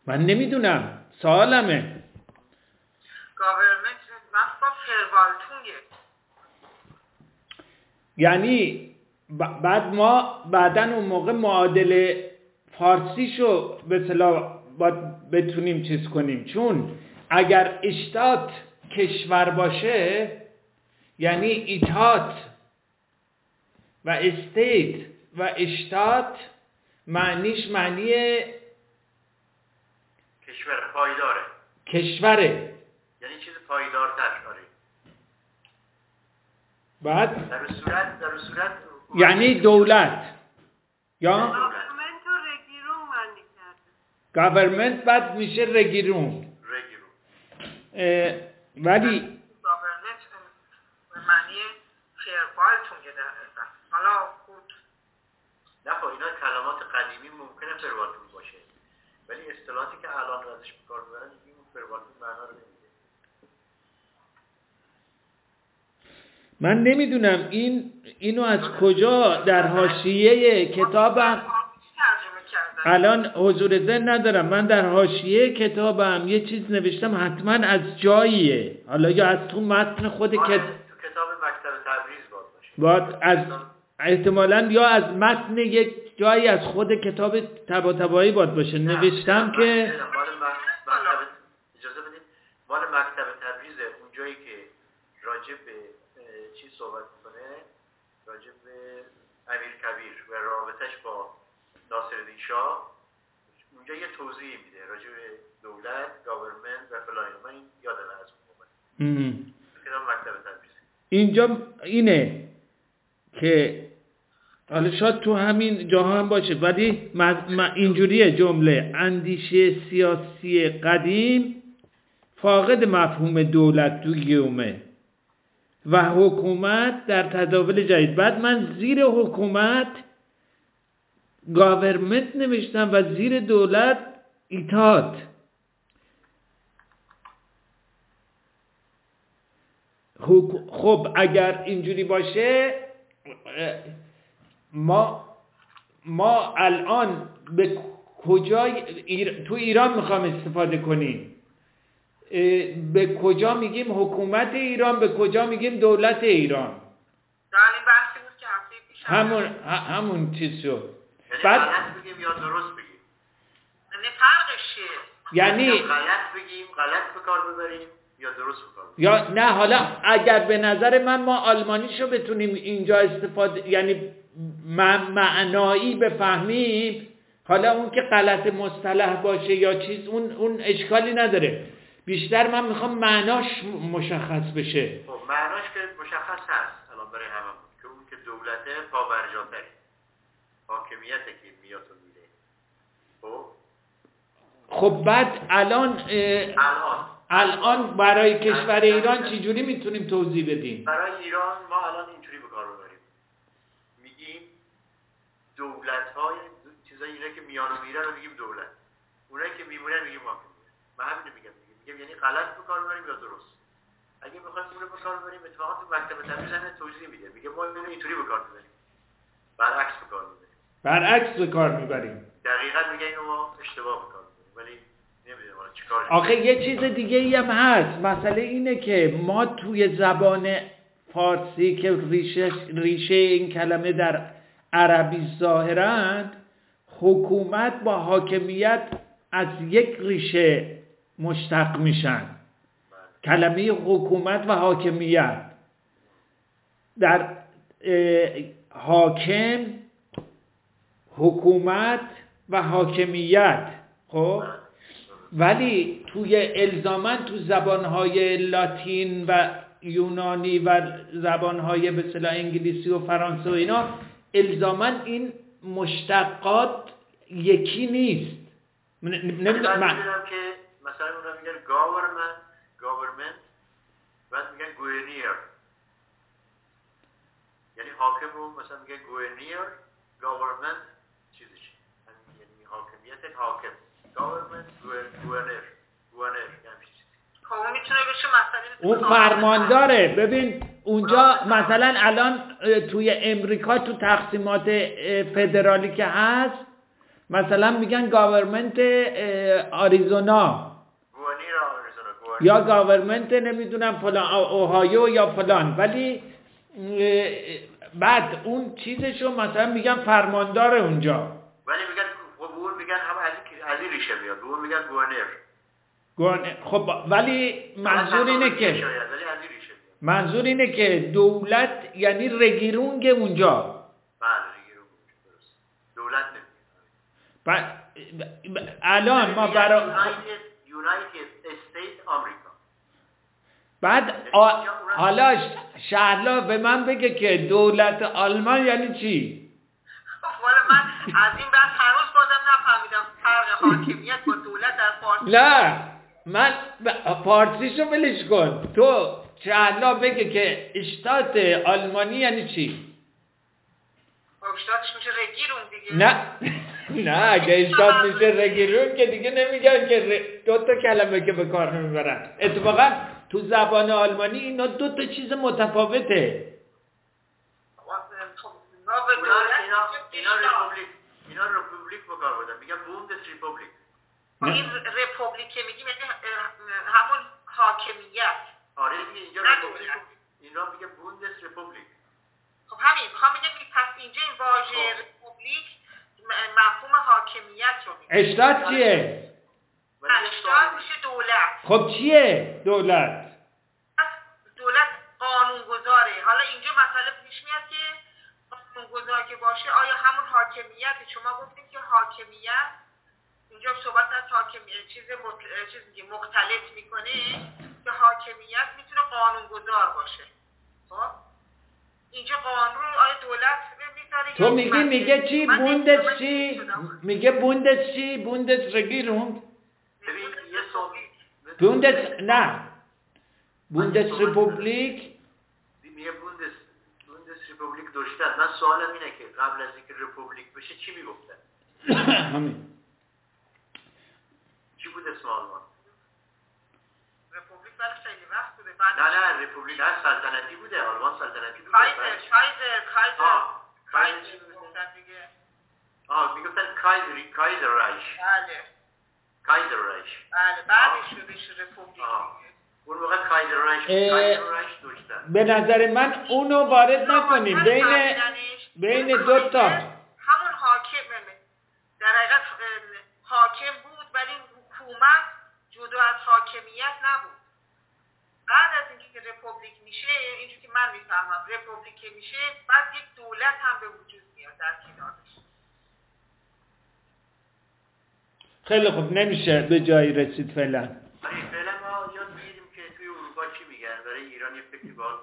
من نمیدونم، سوالمه. گاورمنت من با فروالتونگه، یعنی بعد ما بعدن اون موقع معادل فارسیشو به اصطلاح باید بتونیم چیز کنیم، چون اگر اشتات کشور باشه یعنی ایتات و استیت و اشتات معنیش معنی کشور پایداره، کشوره، یعنی چیز پایدارتر. آره. بعد در صورت در صورت یعنی دولت یا گاورمنت و رگیرون معنی کرده. گاورمنت بعد میشه رگیرون. رگیرون. ولی گاورمنت به معنی فروالتونگه در اصل. حالا خود نه خب اینا کلمات قدیمی ممکنه فروالتون باشه، ولی اصطلاحاتی که الان ازش به کار میبرن این فروالتون معنا رو نمیده. من نمیدونم این اینو از کجا در حاشیه کتابم الان حضور ذهن ندارم، من در حاشیه کتابم یه چیز نوشتم حتما از جاییه، حالا یا از تو متن خود کتاب، تو کتاب مکتب تبریز باید باشه، باید از احتمالاً یا از متن یک جایی از خود کتاب طباطبایی باید باشه. نوشتم که مال مکتب، اجازه بدید، مال مکتب تبریز اون جایی که راجع به چی صحبت میکنه، راجع به امیر کبیر و رابطش با ناصرالدین شاه، اونجا یه توضیح میده راجع به دولت، گاورمنت و فلان. من این یادم از اون موقع کتاب مکتب تبریز اینجا اینه که حالا شاید تو همین جاها هم باشه، ولی اینجوریه جمله: اندیشه سیاسی قدیم فاقد مفهوم دولت تو گیومه و حکومت در تداول جدید. بعد من زیر حکومت گاورمنت نوشتم و زیر دولت ایتات. خب اگر اینجوری باشه ما ما الان به کجا تو ایران میخوام استفاده کنیم؟ به کجا میگیم حکومت ایران، به کجا میگیم دولت ایران؟ در این بحثی بود که هفته پیش همون همون چیز شد. یعنی بعد غلط بگیم یا درست بگیم؟ یعنی فرقش چیه؟ یعنی غلط بگیم، غلط به کار ببریم یا درست به کار ببریم؟ یا نه، حالا اگر به نظر من ما آلمانیشو بتونیم اینجا استفاده، یعنی معنایی بفهمیم، حالا اون که غلط مصطلح باشه یا چیز اون اون اشکالی نداره، بیشتر من میخوام معناش مشخص بشه. خب معناش که مشخص هست الان برای هممون که اون که دولته پابرجاتره، حاکمیته که میاد و میره. خب خب بعد الان الان الان برای کشور ایران چی جوری میتونیم توضیح بدیم؟ برای ایران ما الان اینجوری به کار ببریم، میگیم دولت‌های چیزایی اینا که میان و میرن رو میگیم دولت، اونایی که میمونن میگیم حاکمیت. من همین میگم میگم یعنی غلط به کار ببریم یا درست. اگه بخوایم اون رو به کار ببریم اتفاقا تو مکتب تبریز هم توضیح میده، میگه ما اینو اینطوری به کار ببریم، برعکس به کار ببریم، برعکس به کار میبریم. دقیقاً میگه اینو ما اشتباه به کار ببریم، ولی نمیدونم حالا چیکار. آخه یه چیز دیگه ای هم هست. مسئله اینه که ما توی زبان فارسی که ریشه ریشه این کلمه در عربی ظاهراً، حکومت با حاکمیت از یک ریشه مشتق میشن. کلمه حکومت و حاکمیت در حاکم، حکومت و حاکمیت. خب ولی توی الزاماً تو زبانهای لاتین و یونانی و زبانهای به اصطلاح انگلیسی و فرانسه و اینا الزاماً این مشتقات یکی نیست. نمیدونم من که مثلا اونا میگن گاورمنت گاورمنت بعد میگن گورنیر، یعنی حاکم رو مثلا میگن گورنیر، گاورمنت چیزش یعنی حاکمیت حاکم، گاورمنت گورنر گورنر یعنی چیزی. خب اون میتونه بشه مثلا اون فرمانداره. ببین اونجا مثلا الان توی امریکا تو تقسیمات فدرالی که هست، مثلا میگن گاورمنت آریزونا گوانیر آریزونا گوانیر. یا گاورمنت نمیدونم فلان اوهایو یا فلان، ولی بعد اون چیزشو مثلا میگن فرماندار اونجا، ولی میگن خب میگن هم از از این ریشه میاد، اون میگن گوانیر. گوانیر. خب ولی منظور اینه که شاید ولی از این ریشه میاد. منظور اینه که دولت یعنی رگیرونگ اونجا. بله رگیرونگ درست. دولت نمیاد. ب... ب... الان ما برای یونایتد استیت آمریکا. بعد آ... حالا شهلا به من بگه که دولت آلمان یعنی چی؟ والا من از این بحث هنوز بازم نفهمیدم فرق حاکمیت با دولت در فارسی. نه من فارسیشو ولش کن، تو شهلا بگه که اشتات آلمانی یعنی چی؟ اشتاتش میشه رگیرون دیگه. نه نه اگه اشتات میشه رگیرون که دیگه نمیگن که دو تا کلمه که به کار نمیبرن. اتفاقا تو زبان آلمانی اینا دو تا چیز متفاوته. اینا اینا رپوبلیک اینا رپوبلیک به کار بردن، میگن بوندس رپوبلیک. این رپوبلیک که میگیم یعنی همون حاکمیت. آره دیگه اینجا رپوبلیک اینا میگه بوندس رپوبلیک. خب همین میخوام بگم که پس اینجا این واژه رپوبلیک مفهوم حاکمیت رو میده. اشتات چیه؟ اشتات میشه دولت. خب چیه دولت؟ دولت قانونگذاره. حالا اینجا مسئله پیش میاد که قانونگذار که باشه آیا همون حاکمیت، شما گفتید که حاکمیت اینجا صحبت از حاکمیت چیز مطل... چیز میگه مختلط میکنه که حاکمیت میتونه قانونگذار باشه. خب اینجا قانون آیا دولت میذاره؟ تو میگی میگه چی؟ بوندس چی؟ میگه بوندس چی؟ بوندس رگیرونگ؟ ببین یه سوال بوندس نه بوندس رپوبلیک میگه بوندس بوندس رپوبلیک داشتن. من سوالم اینه که قبل از اینکه رپوبلیک بشه چی میگفتن؟ همین چی بود اسم آلمان؟ رپوبلیک برای خیلی وقت بوده. نه نه رپوبلیک نه سلطنتی بوده، آلمان سلطنتی بوده. کایزر کایزر کایزر کایزر میگفتن دیگه. آه میگفتن کایزر کایزر رایش. بله کایزر رایش. بله بعدش شده رپوبلیک. اون موقع کایزر رایش کایزر رایش داشتن. به نظر من اونو وارد نکنیم بین بین دو تا. همون حاکم در حقیقت حاکم بود ولی حکومت جدا از حاکمیت نبود. بعد از اینکه که رپوبلیک میشه، اینجوری که من میفهمم رپوبلیک که میشه بعد یک دولت هم به وجود میاد در کنارش. خیلی خوب نمیشه به جایی رسید فعلا. آره فعلا ما یاد میگیریم که توی اروپا چی میگن، برای ایران یه فکری باید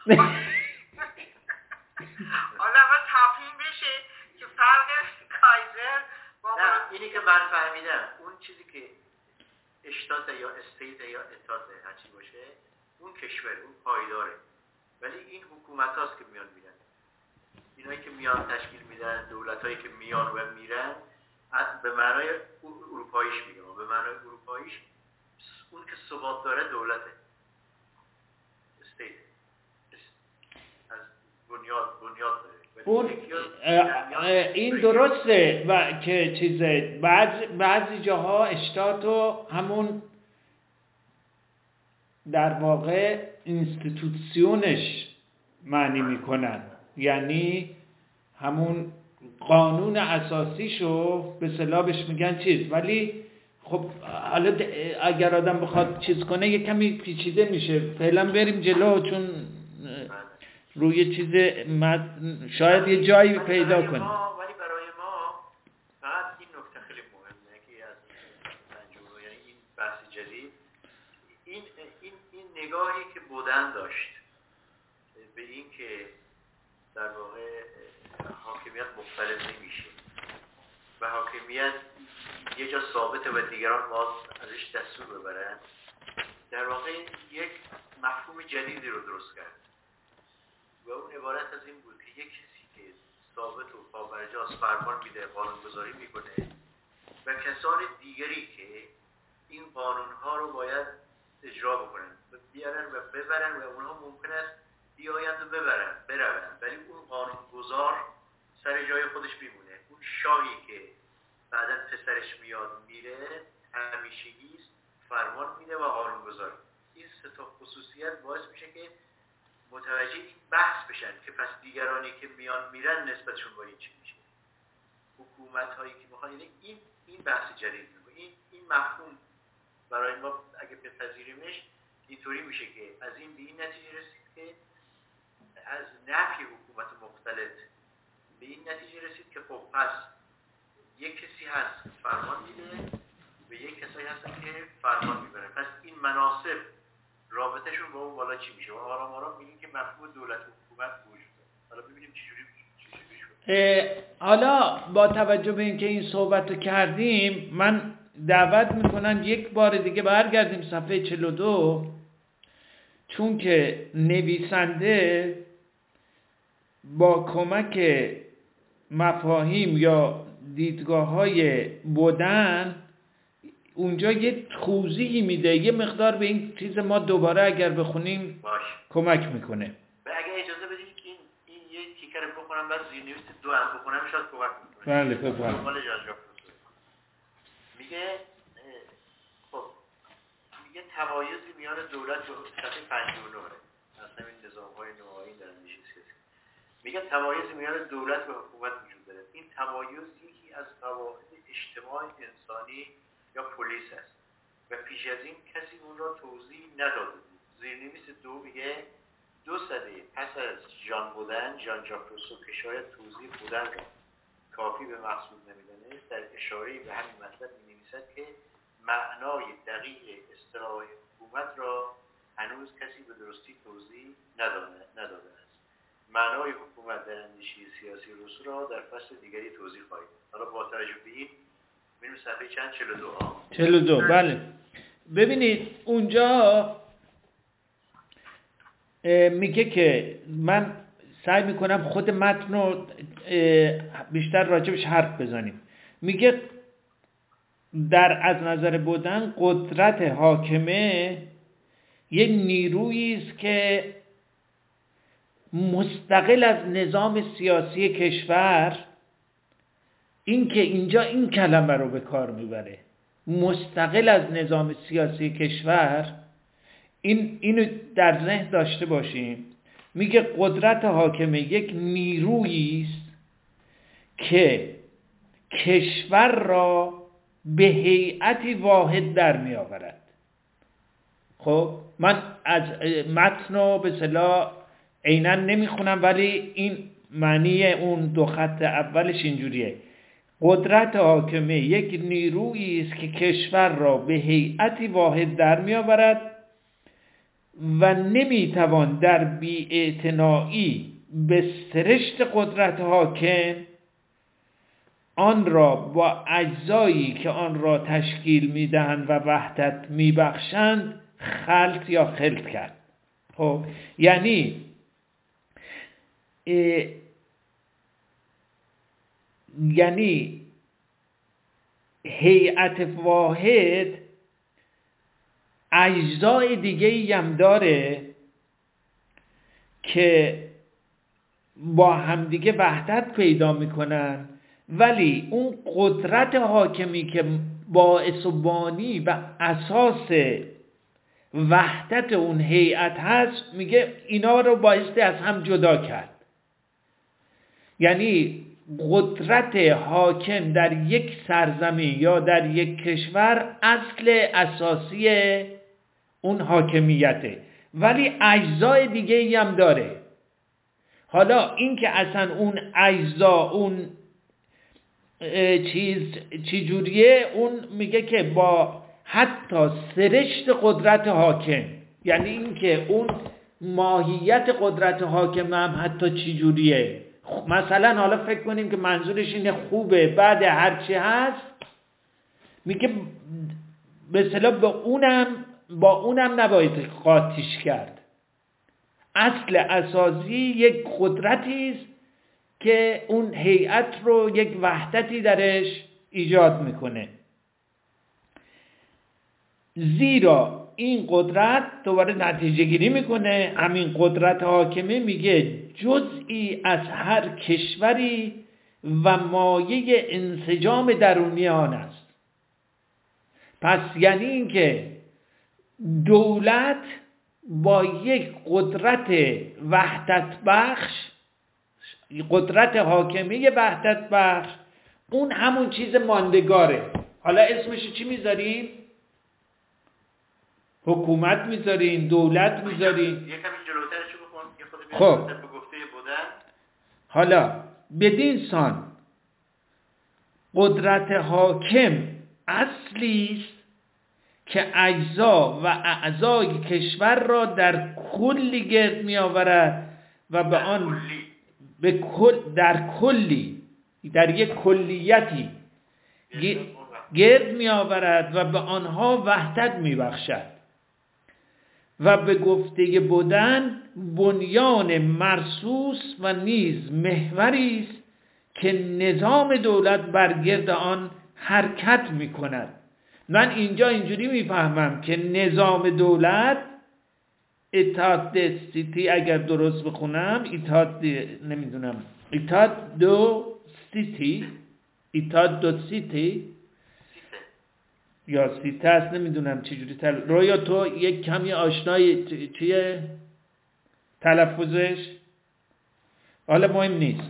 حالا اول تفهیم بشه که فرق کایزر با نه اینی که من فهمیدم اون چیزی که اشتات یا استیت یا اتات هرچی باشه اون کشور اون پایداره، ولی این حکومت هاست که میان میرن، اینایی که میان تشکیل میدن، دولت هایی که میان و میرن به معنای اروپاییش میگم، به معنای اروپاییش اون که ثبات داره دولته استیت از بنیاد بنیاد داره. اون این درسته و که چیزه بعض بعضی جاها اشتاتو همون در واقع اینستیتوسیونش معنی میکنن، یعنی همون قانون اساسیشو به اصطلاح بهش میگن چیز، ولی خب حالا اگر آدم بخواد چیز کنه یه کمی پیچیده میشه. فعلا بریم جلو چون روی چیز مد... شاید یه جایی پیدا کنه. ولی برای ما فقط این نکته خیلی مهمه که از پنجم یعنی این بحث جدید این این این نگاهی که بودن داشت به این که در واقع حاکمیت مختلف نمیشه و حاکمیت یه جا ثابته و دیگران باید ازش دستور ببرن، در واقع یک مفهوم جدیدی رو درست کرد و اون عبارت از این بود که یک کسی که ثابت و پابرجاست فرمان میده، قانونگذاری میکنه و کسان دیگری که این قانونها رو باید اجرا بکنن و بیارن و ببرن و اونها ممکن است بیایند و ببرن برن، ولی اون قانونگذار سر جای خودش میمونه. اون شاهی که در درش میاد میره همیشگی است، فرمان میده و قانونگذار. این سه تا خصوصیت باعث میشه که متوجه این بحث بشن که پس دیگرانی که میان میرن نسبتشون با این چی میشه. حکومت هایی که میخوان، یعنی این این بحث جدید میگه. این این مفهوم برای ما اگه بپذیریمش اینطوری میشه که از این به این نتیجه رسید که از نفی حکومت مختلط به این نتیجه رسید که خب پس یک کسی هست فرمان میده و یک کسایی هستن که فرمان میبرن، پس این مناسب رابطهشون با اون بالا چی میشه و آرام آرام میگیم که مفهوم دولت و حکومت وجود داره. حالا ببینیم چجوری چجوری شد. حالا با توجه به اینکه این صحبت رو کردیم، من دعوت میکنم یک بار دیگه برگردیم صفحه چهل و دو، چون که نویسنده با کمک مفاهیم یا دیدگاه‌های بودن اونجا یه توضیحی میده، یه مقدار به این چیز ما دوباره اگر بخونیم باش. کمک میکنه. و اگر اجازه بدید این این یه تیکر رو بخونم بعد زیرنویس دو هم بخونم شاید کمک میکنه. بله بفرمایید. مال جاجا میگه خب میگه تمایزی میان دولت و صفحه پنجاه و نه اصلا این نظام‌های نوآیین در اندیشه سیاسی. میگه تمایزی میان دولت و حکومت وجود داره. این تمایز یکی از قواعد اجتماع انسانی یا پلیس است و پیش از این کسی اون را توضیح نداده بود. زیرنویس دو میگه دو سده پس از جان بودن، جان ژاک روسو که شاید توضیح بودن را کافی به مقصود نمیدانست، در اشاره به همین مطلب می‌نویسد که معنای دقیق اصطلاح حکومت را هنوز کسی به درستی توضیح نداده است. معنای حکومت در اندیشه سیاسی روسو را در فصل دیگری توضیح خواهید. حالا با توجه به این میریم صفحه چند چهل و دو ها. چهل و دو بله. ببینید اونجا میگه که من سعی میکنم خود متن رو بیشتر راجبش حرف بزنیم. میگه در از نظر بودن قدرت حاکمه یک نیرویی است که مستقل از نظام سیاسی کشور، این که اینجا این کلمه رو به کار میبره، مستقل از نظام سیاسی کشور، این اینو در ذهن داشته باشیم. میگه قدرت حاکمه یک نیرویی است که کشور را به هیئتی واحد در می آورد. خب من از متن رو به اصطلاح عیناً نمیخونم، ولی این معنی اون دو خط اولش اینجوریه: قدرت حاکمه یک نیرویی است که کشور را به هیئتی واحد در می آورد و نمیتوان در بی‌اعتنایی به سرشت قدرت حاکم آن را با اجزایی که آن را تشکیل میدهند و وحدت میبخشند خلط یا خلط کرد. خب یعنی یعنی هیئت واحد اجزای دیگه‌ای هم داره که با همدیگه وحدت پیدا میکنن، ولی اون قدرت حاکمی که باعث و بانی و اساس وحدت اون هیئت هست، میگه اینا رو بایستی از هم جدا کرد. یعنی قدرت حاکم در یک سرزمین یا در یک کشور اصل اساسی اون حاکمیته، ولی اجزای دیگه ای هم داره. حالا این که اصلا اون اجزا اون چیز چی جوریه، اون میگه که با حتی سرشت قدرت حاکم، یعنی این که اون ماهیت قدرت حاکم هم حتی چی جوریه. مثلا حالا فکر کنیم که منظورش اینه خوبه بعد هرچی هست، میگه به اصطلاح با اونم با اونم نباید قاطیش کرد. اصل اساسی یک قدرتی است که اون هیئت رو یک وحدتی درش ایجاد میکنه. زیرا این قدرت دوباره نتیجه گیری میکنه، همین قدرت حاکمه میگه جزئی از هر کشوری و مایه انسجام درونی آن است. پس یعنی این که دولت با یک قدرت وحدت بخش، قدرت حاکمی وحدت بخش، اون همون چیز ماندگاره. حالا اسمش چی میذاریم؟ حکومت میذاریم، دولت میذاریم. یه کمی جلوترش بکن یه خود خب به گفته بودن. حالا بدین سان قدرت حاکم اصلی است که اجزا و اعضای کشور را در کلی گرد می آورد و به آن به کل در کلی در یک کلیتی گرد می آورد و به آنها وحدت می بخشد و به گفته بودن بنیان مرصوص و نیز محوری است که نظام دولت بر گرد آن حرکت می کند. من اینجا اینجوری میفهمم که نظام دولت ایتاد سیتی، اگر درست بخونم ایتاد نمیدونم ایتاد دو سیتی ایتاد دو سیتی یا سیته است، نمیدونم چجوری تل... رویا تو یک کمی آشنای چیه تلفظش؟ حالا مهم نیست.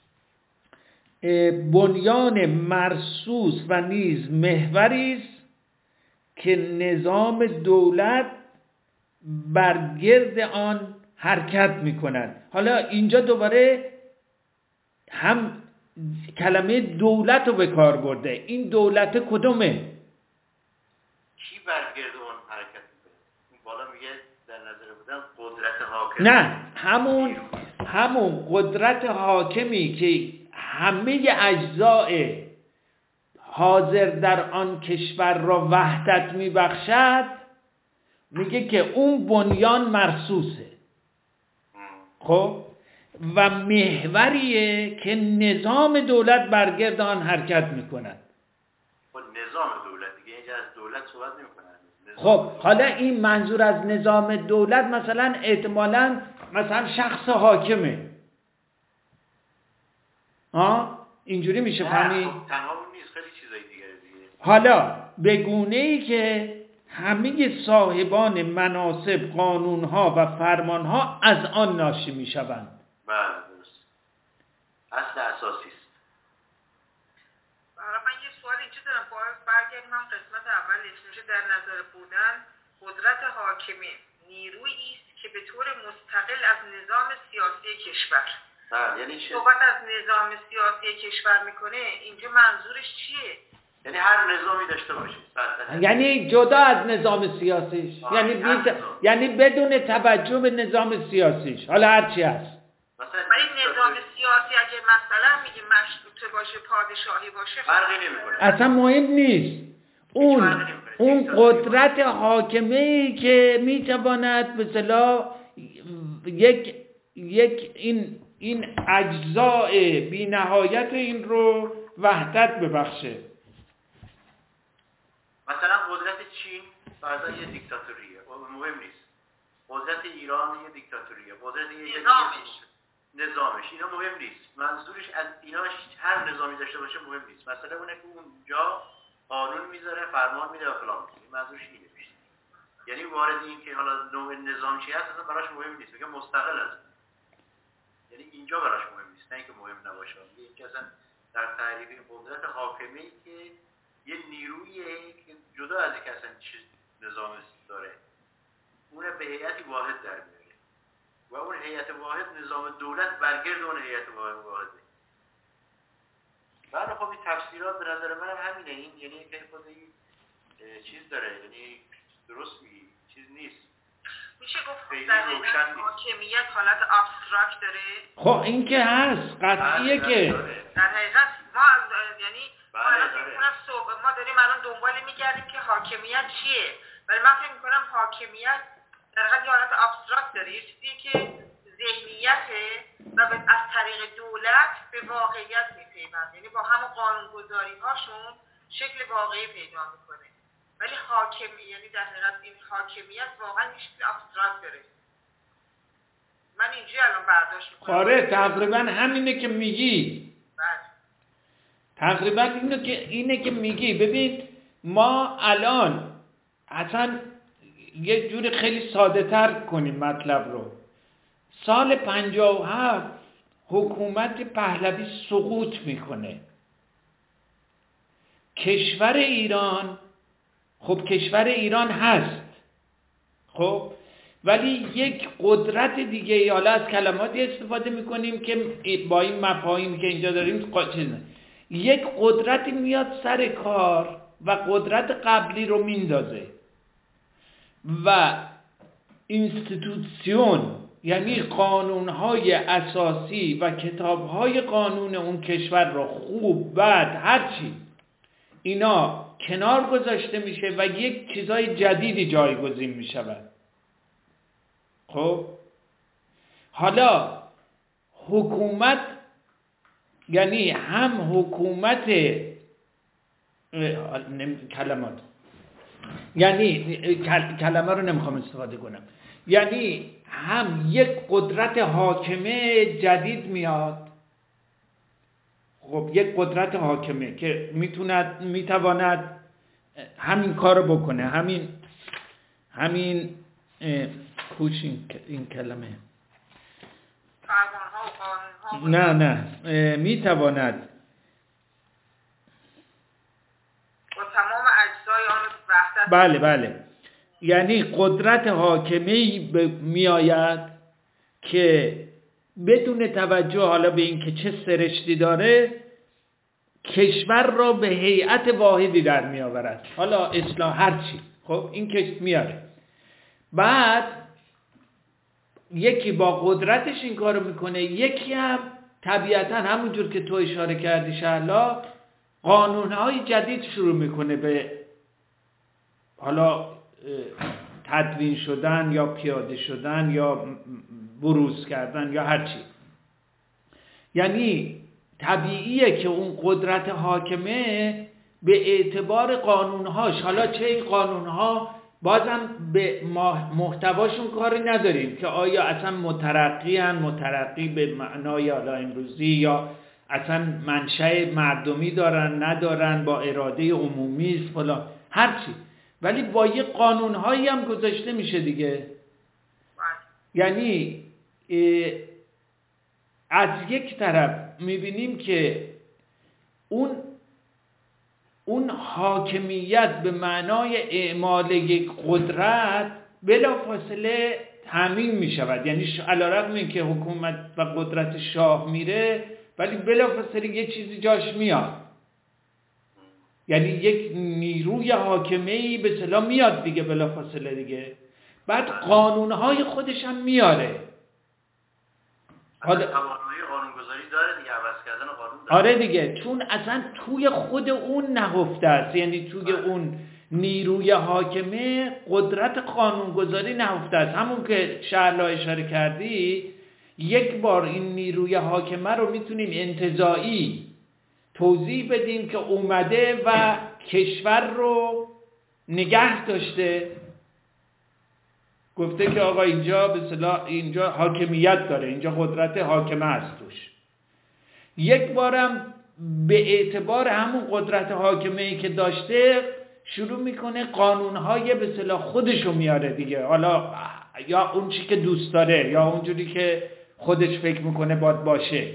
بنیان مرصوص و نیز محوری است که نظام دولت بر گرد آن حرکت می کند. حالا اینجا دوباره هم کلمه دولت رو به کار برده. این دولت کدومه؟ کی بر گرد اون حرکت میکنه؟ این بالا میگه در نظر بودن قدرت حاکم. نه، همون همون قدرت حاکمی که همه اجزای حاضر در آن کشور را وحدت میبخشد، میگه که اون بنیان مرصوصه. خب و محوریه که نظام دولت برگرد آن حرکت میکند. خب نظام دولت دیگه اینجا از دولت صحبت نمیکنه. خب حالا این منظور از نظام دولت مثلا احتمالاً مثلا شخص حاکمه. ها اینجوری میشه فهمید؟ خب تنها اون نیست، خیلی چیزای دیگه دیگه. حالا به گونه‌ای که همه صاحبان مناصب، قانونها و فرمانها از آن ناشی میشوند. بله درست. اصل اساسی است. حالا من یه سوال اینجا دارم، باید برگردیم هم قسمت اولش میشه در نظر بودن قدرت حاکمی نیرویی است که به طور مستقل از نظام سیاسی کشور. بله یعنی چی؟ صحبت از نظام سیاسی کشور میکنه، اینجا منظورش چیه؟ یعنی هر نظامی داشته باشه. یعنی جدا از نظام سیاسیش، یعنی بیت... یعنی بدون توجه به نظام سیاسیش، حالا هر چی هست. مثلا این نظام سیاسی اگه مثلا میگه مشروطه باشه، پادشاهی باشه، فرقی نمیکنه. اصلا مهم نیست. اون اون قدرت حاکمه‌ای که میتواند به اصطلاح یک یک این این اجزاء بی نهایت این رو وحدت ببخشه. مثلا قدرت چین فرضاً یه دیکتاتوریه، مهم نیست. قدرت ایران یه دیکتاتوریه، قدرت یه نظامش نظامش اینا مهم نیست. منظورش از اینا هر نظامی داشته باشه مهم نیست. مثلا اونه که اونجا قانون میذاره، فرمان میده و فلان میشه. منظورش اینه بیشتر. یعنی وارد این که حالا نوع نظام چی هست اصلا براش مهم نیست، میگه مستقل است. یعنی اینجا براش مهم نیست، نه اینکه مهم نباشه. میگه که اصلا در تعریف قدرت حاکمی که یه نیرویه که جدا از اینکه اصلا چه نظام داره، اون به هیئتی واحد در میاره و اون هیئت واحد نظام دولت برگرد اون هیئت واحده. بله خب این تفسیرات به نظر منم همینه. این یعنی که خود این چیز داره، یعنی درست میگی، چیز نیست. میشه گفت در حاکمیت حالت ابسترکت داره؟ خب این که هست، قطعیه که در حقیقت ما یعنی ما الان ما داریم الان دنبال میگردیم که حاکمیت چیه، ولی من فکر میکنم حاکمیت در حقیقت یه حالت ابسترکت داره، یه چیزی که ذهنیته و از طریق دولت به واقعیت میپیوند، یعنی با همون قانونگذاری هاشون شکل واقعی پیدا میکنه. ولی حاکم یعنی در حقیقت این حاکمیت واقعا یه چیز ابسترکت داره. من اینجوری الان برداشت میکنم. آره تقریبا همینه که میگی. بله. تقریبا اینو که اینه که میگی. ببین ما الان اصلا یه جوری خیلی ساده تر کنیم مطلب رو. سال پنجاه و هفت حکومت پهلوی سقوط میکنه. کشور ایران، خب کشور ایران هست، خب ولی یک قدرت دیگه ای، حالا از کلماتی استفاده میکنیم که با این مفاهیمی که اینجا داریم چیز نه. یک قدرتی میاد سر کار و قدرت قبلی رو میندازه و اینستیتوسیون، یعنی قانونهای اساسی و کتابهای قانون اون کشور رو، خوب بد هرچی، اینا کنار گذاشته میشه و یک چیزای جدیدی جایگزین میشود. خب حالا حکومت، یعنی هم حکومت کلمات، یعنی کلمه رو نمیخوام استفاده کنم، یعنی هم یک قدرت حاکمه جدید میاد، خب یک قدرت حاکمه که میتوند میتواند همین کارو بکنه، همین همین کوش این, این کلمه نه نه میتواند با تمام اجزای آن وحدت، بله بله، یعنی قدرت حاکمه میآید که بدون توجه حالا به این که چه سرشتی داره، کشور را به هیئت واحدی در می آورد، حالا اصلاح هرچی، خب این که میاره. بعد یکی با قدرتش این کارو میکنه، یکی هم طبیعتا همونجور که تو اشاره کردی شهلا، قانونهای جدید شروع میکنه به حالا تدوین شدن یا پیاده شدن یا بروز کردن یا هرچی. یعنی طبیعیه که اون قدرت حاکمه به اعتبار قانونهاش، حالا چه این قانونها بازم به محتواشون کاری نداریم که آیا اصلا مترقی هن، مترقی به معنای حالا امروزی، یا اصلا منشأ مردمی دارن ندارن، با اراده عمومی فلان هرچی، ولی با یه قانونهایی هم گذاشته میشه دیگه. یعنی از یک طرف میبینیم که اون اون حاکمیت به معنای اعمال یک قدرت بلافاصله تامین میشود، یعنی علیرغم این که حکومت و قدرت شاه میره ولی بلافاصله یه چیزی جاش میاد، یعنی یک نیروی حاکمه‌ای به اصطلاح میاد دیگه بلافاصله دیگه، بعد قانونهای خودش هم میاره. حالا توانایی قانونگذاری داره دیگه، عوض کردن قانون داره. آره دیگه، چون اصلا توی خود اون نهفته است، یعنی توی اون نیروی حاکمه قدرت قانونگذاری نهفته است. همون که شهلا اشاره کردی، یک بار این نیروی حاکمه رو میتونیم انتزاعی توضیح بدیم که اومده و کشور رو نگه داشته، گفته که آقا اینجا به اصطلاح اینجا حاکمیت داره، اینجا قدرت حاکمه است توش. یک بارم به اعتبار همون قدرت حاکمه‌ای که داشته شروع میکنه قانونهای به اصطلاح خودشو میاره دیگه، حالا یا اون چی که دوست داره یا اونجوری که خودش فکر میکنه باید باشه.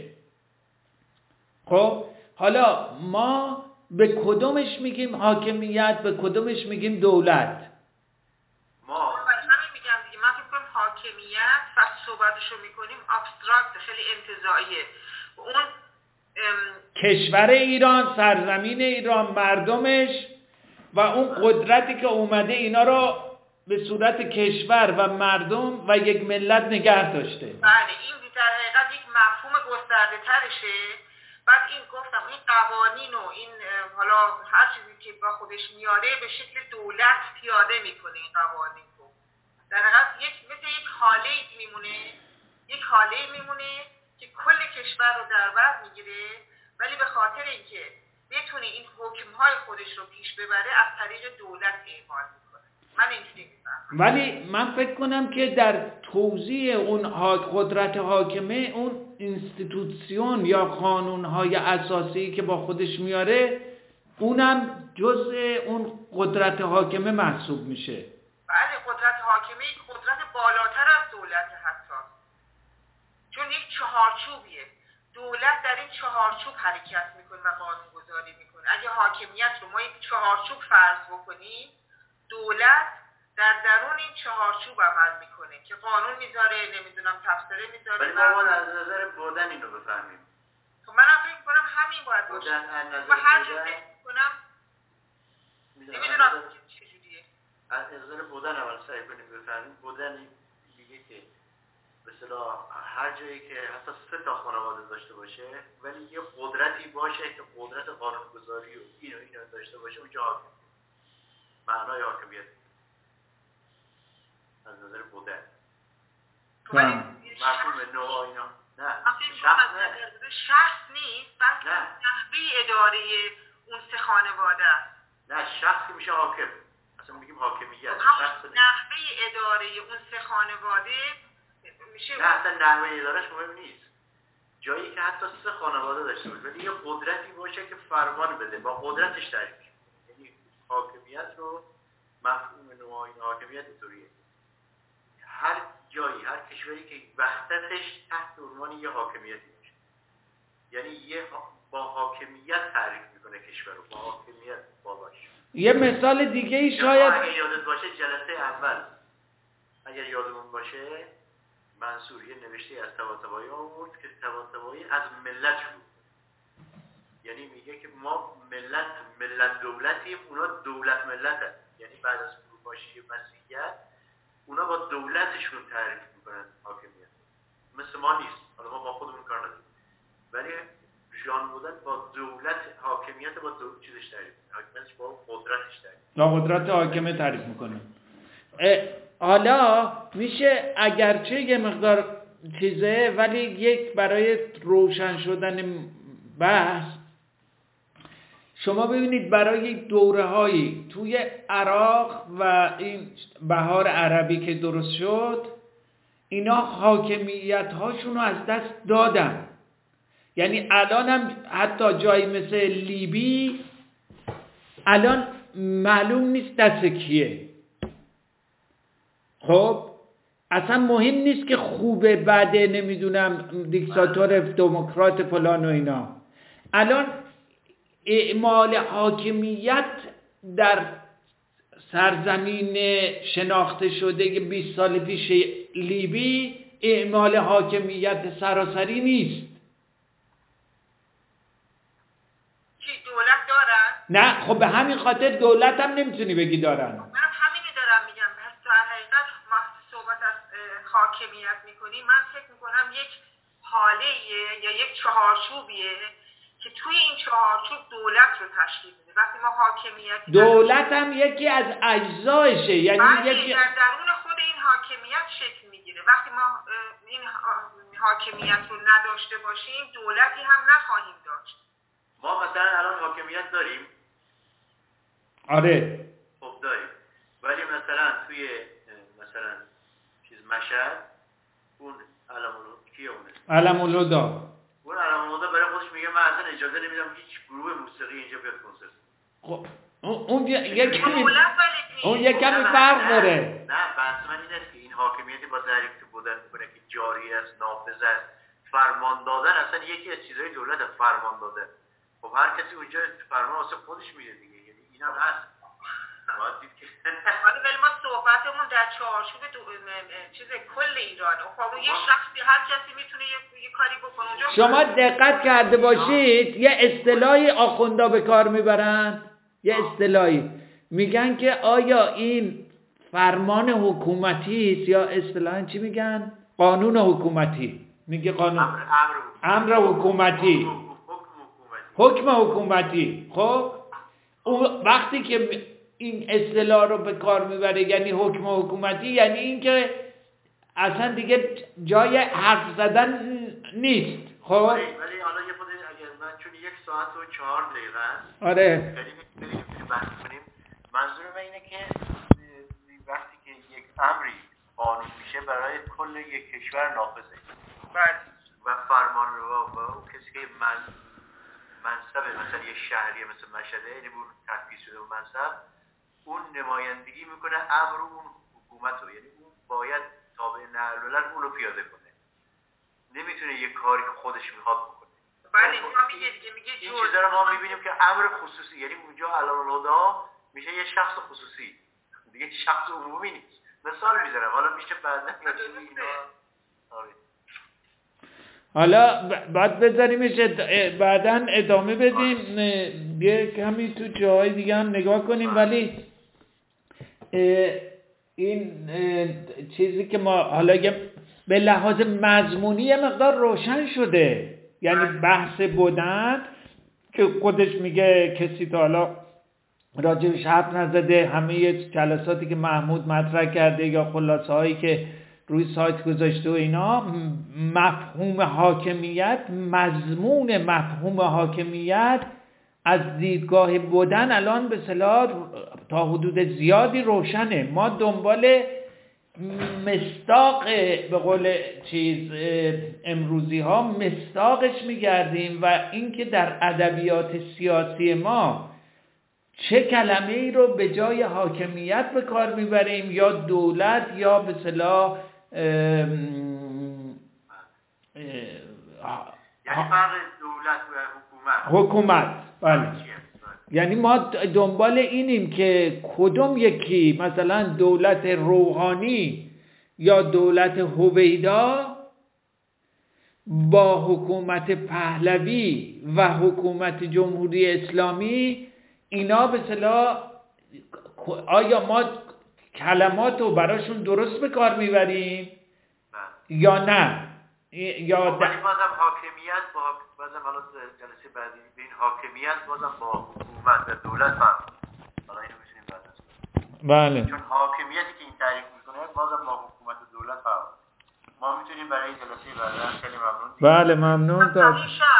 خب حالا ما به کدومش میگیم حاکمیت، به کدومش میگیم دولت؟ ما همین میگم دیگه، من فکر کنم حاکمیت وقتی صحبتشو میکنیم ابسترکت، خیلی انتزاعیه. اون کشور ایران، سرزمین ایران، مردمش و اون قدرتی که اومده اینا رو به صورت کشور و مردم و یک ملت نگه داشته. بله، این در حقیقت یک مفهوم گسترده ترشه. بعد این گفتم این قوانین و این حالا هر چیزی که با خودش میاره به شکل دولت پیاده میکنه این قوانین رو. در حقیقت یک مثل یک حاله میمونه، یک حاله میمونه که کل کشور رو در بر میگیره، ولی به خاطر اینکه بتونه این حکمهای خودش رو پیش ببره از طریق دولت اعمال میکنه. من اینجوری میفهمم. ولی من فکر کنم که در توزیع اون قدرت حاکمه، اون اینستیتوسیون یا قانونهای اساسی که با خودش میاره اونم جزء اون قدرت حاکمه محسوب میشه. بله، قدرت حاکمه یک قدرت بالاتر از دولت حتی، چون یک چهارچوبیه. دولت در این چهارچوب حرکت میکنه و قانون گذاری میکنه. اگه حاکمیت رو ما یک چهارچوب فرض بکنیم، دولت در درون این چهارچوب عمل میکنه که قانون میذاره، نمیدونم تفسیره میذاره. ولی ما باید از نظر بودن اینو بفهمیم. خب منم فکر میکنم همین باید باشه. و هر جا فکر میکنم نمیدونم چجوریه. از نظر بودن اول سعی کنیم بفهمیم. بودن میگه که به اصطلاح هر جایی که حتی سه تا خانواده داشته باشه ولی یه قدرتی باشه که قدرت قانونگذاری و اینو اینو داشته باشه، اونجا حاکم. معنای حاکمیت از نظر بودن. مفهوم نوع اینا نه شخص نه. شخص نیست، بلکه نحوه اداره اون سه خانواده است. نه، شخصی میشه حاکم. اصلا میگیم حاکمیت. شخص نحوه اداره اون سه خانواده میشه. نه، اصلا نحوه ادارهش مهم نیست. جایی که حتی سه خانواده داشته باشه ولی یه قدرتی باشه که فرمان بده، با قدرتش تعریف کنه. یعنی حاکمیت رو مفهوم نوع این حاکمیت اینطوریه. هر جایی، هر کشوری که وحدتش تحت عنوان یه حاکمیتی باشه، یعنی یه با حاکمیت تعریف میکنه کشور رو، با حاکمیت بالاش. یه مثال دیگه ای شاید اگر یادت باشه جلسه اول اگر یادمون باشه منصور یه نوشته از طباطبایی آورد که طباطبایی از ملت شروع، یعنی میگه که ما ملت ملت دولتیم، اونا دولت ملتن. یعنی بعد از فروپاشی مسیحیت اونا با دولتشون تعریف میکنن حاکمیت. مثل ما نیست، حالا ما با خودمون کار نداریم، ولی جان بودن با دولت، حاکمیت با دولت چیزش تعریف میکنه، حاکمیتش با قدرتش تعریف با قدرت حاکمه تعریف میکنه. حالا میشه اگرچه یه مقدار چیزه ولی یک برای روشن شدن بحث، شما ببینید برای دوره هایی توی عراق و این بهار عربی که درست شد، اینا حاکمیت هاشون رو از دست دادن. یعنی الان هم حتی جایی مثل لیبی الان معلوم نیست دست کیه. خب اصلا مهم نیست که خوبه بده، نمیدونم دیکتاتور دموکرات فلان و اینا. الان اعمال حاکمیت در سرزمین شناخته شده بیست سال پیش لیبی اعمال حاکمیت سراسری نیست. چی دولت دارن؟ نه، خب به همین خاطر دولت هم نمیتونی بگی دارن. من همینی دارم میگم. پس در حقیقت ما صحبت از حاکمیت میکنیم، من فکر میکنم یک حاله یا یک چهارچوبیه که توی این چهارچوب دولت رو تشکیل میده. وقتی ما حاکمیت دولت هم یکی از اجزایشه، یعنی یکی در درون خود این حاکمیت شکل میگیره. وقتی ما این حاکمیت رو نداشته باشیم دولتی هم نخواهیم داشت. ما مثلا الان حاکمیت داریم. آره خب داریم، ولی مثلا توی مثلا چیز مشهد اون علم‌الهدا کیه اونه؟ علم‌الهدا. اون علم‌الهدا برای خودش میگه من اصلا اجازه نمیدم هیچ گروه موسیقی اینجا بیاد کنسرت. خب اون یک کمی اون یک کمی فرق داره. نه بحث من این است که این حاکمیتی با تعریف که بودن میکنه که جاری است، نافذ است، فرمان دادن اصلا یکی از چیزهای دولت، فرمان دادن. خب هر کسی اونجا فرمان واسه خودش میده دیگه، یعنی اینم هست. باید دید که حالا ولی ما صحبتمون در چارچوب چیز کل ایرانه. خب یه شخصی هر کسی میتونه یه, یه کاری بکنه اونجا. شما دقت کرده باشید یه اصطلاحی آخوندا به کار میبرن، یه اصطلاحی میگن که آیا این فرمان حکومتی است یا اصطلاحاً چی میگن؟ قانون حکومتی. میگه قانون امر حکومتی، حکم حکومتی. خب اون وقتی که این اصطلاح رو به کار میبره یعنی حکم حکومتی، یعنی این که اصلا دیگه جای حرف زدن نیست. خب ولی حالا یه خود اگر من چون یک ساعت و چهار دقیقه است آره خیلی خیلی بحث کنیم. منظور من اینه که وقتی که یک امری قانون میشه برای کل یک کشور نافذه. بله. و فرمان رو و اون کسی که من منصب مثلا یه شهری مثل مشهده، یعنی اون تفکیک شده اون منصب، اون نمایندگی میکنه امر اون حکومت رو، یعنی اون باید تابع نهل العلل اون رو پیاده کنه، نمیتونه یه کاری که خودش میخواد بکنه. بله اینجا میگه دیگه، میگه این چیزا رو ما میبینیم که امر خصوصی، یعنی اونجا علم الهدی میشه یه شخص خصوصی دیگه، شخص عمومی نیست. مثال میذارم، حالا میشه بعدا اینا. آره حالا بعد بذاریمش اد... بعدا ادامه بدیم، یه کمی تو جاهای دیگه هم نگاه کنیم. ولی این چیزی که ما حالا به لحاظ مضمونی یه مقدار روشن شده، یعنی بحث بودن که خودش میگه کسی تا حالا راجبش حرف نزده، همه جلساتی که محمود مطرح کرده یا خلاصه هایی که روی سایت گذاشته و اینا، مفهوم حاکمیت، مضمون مفهوم حاکمیت از دیدگاه بودن الان به اصطلاح تا حدود زیادی روشنه. ما دنبال مصداق به قول چیز امروزی ها مصداقش میگردیم و اینکه در ادبیات سیاسی ما چه کلمه ای رو به جای حاکمیت به کار میبریم، یا دولت یا به اصطلاح یعنی فرق دولت و حکومت. حکومت بله. یعنی ما دنبال اینیم که کدوم یکی، مثلا دولت روحانی یا دولت هویدا با حکومت پهلوی و حکومت جمهوری اسلامی، اینا به اصطلاح آیا ما کلمات رو براشون درست به کار میبریم یا نه؟ یا ولی بازم حاکمیت با بازم حالا جلسه بعدی به این حاکمیت بازم با حکومت و دولت فرق. حالا اینو می‌تونیم بعد از بله، چون حاکمیتی که این تعریف میکنه بازم با حکومت و دولت فرق. ما میتونیم برای جلسه بعدی خیلی ممنون. بله ممنون. تا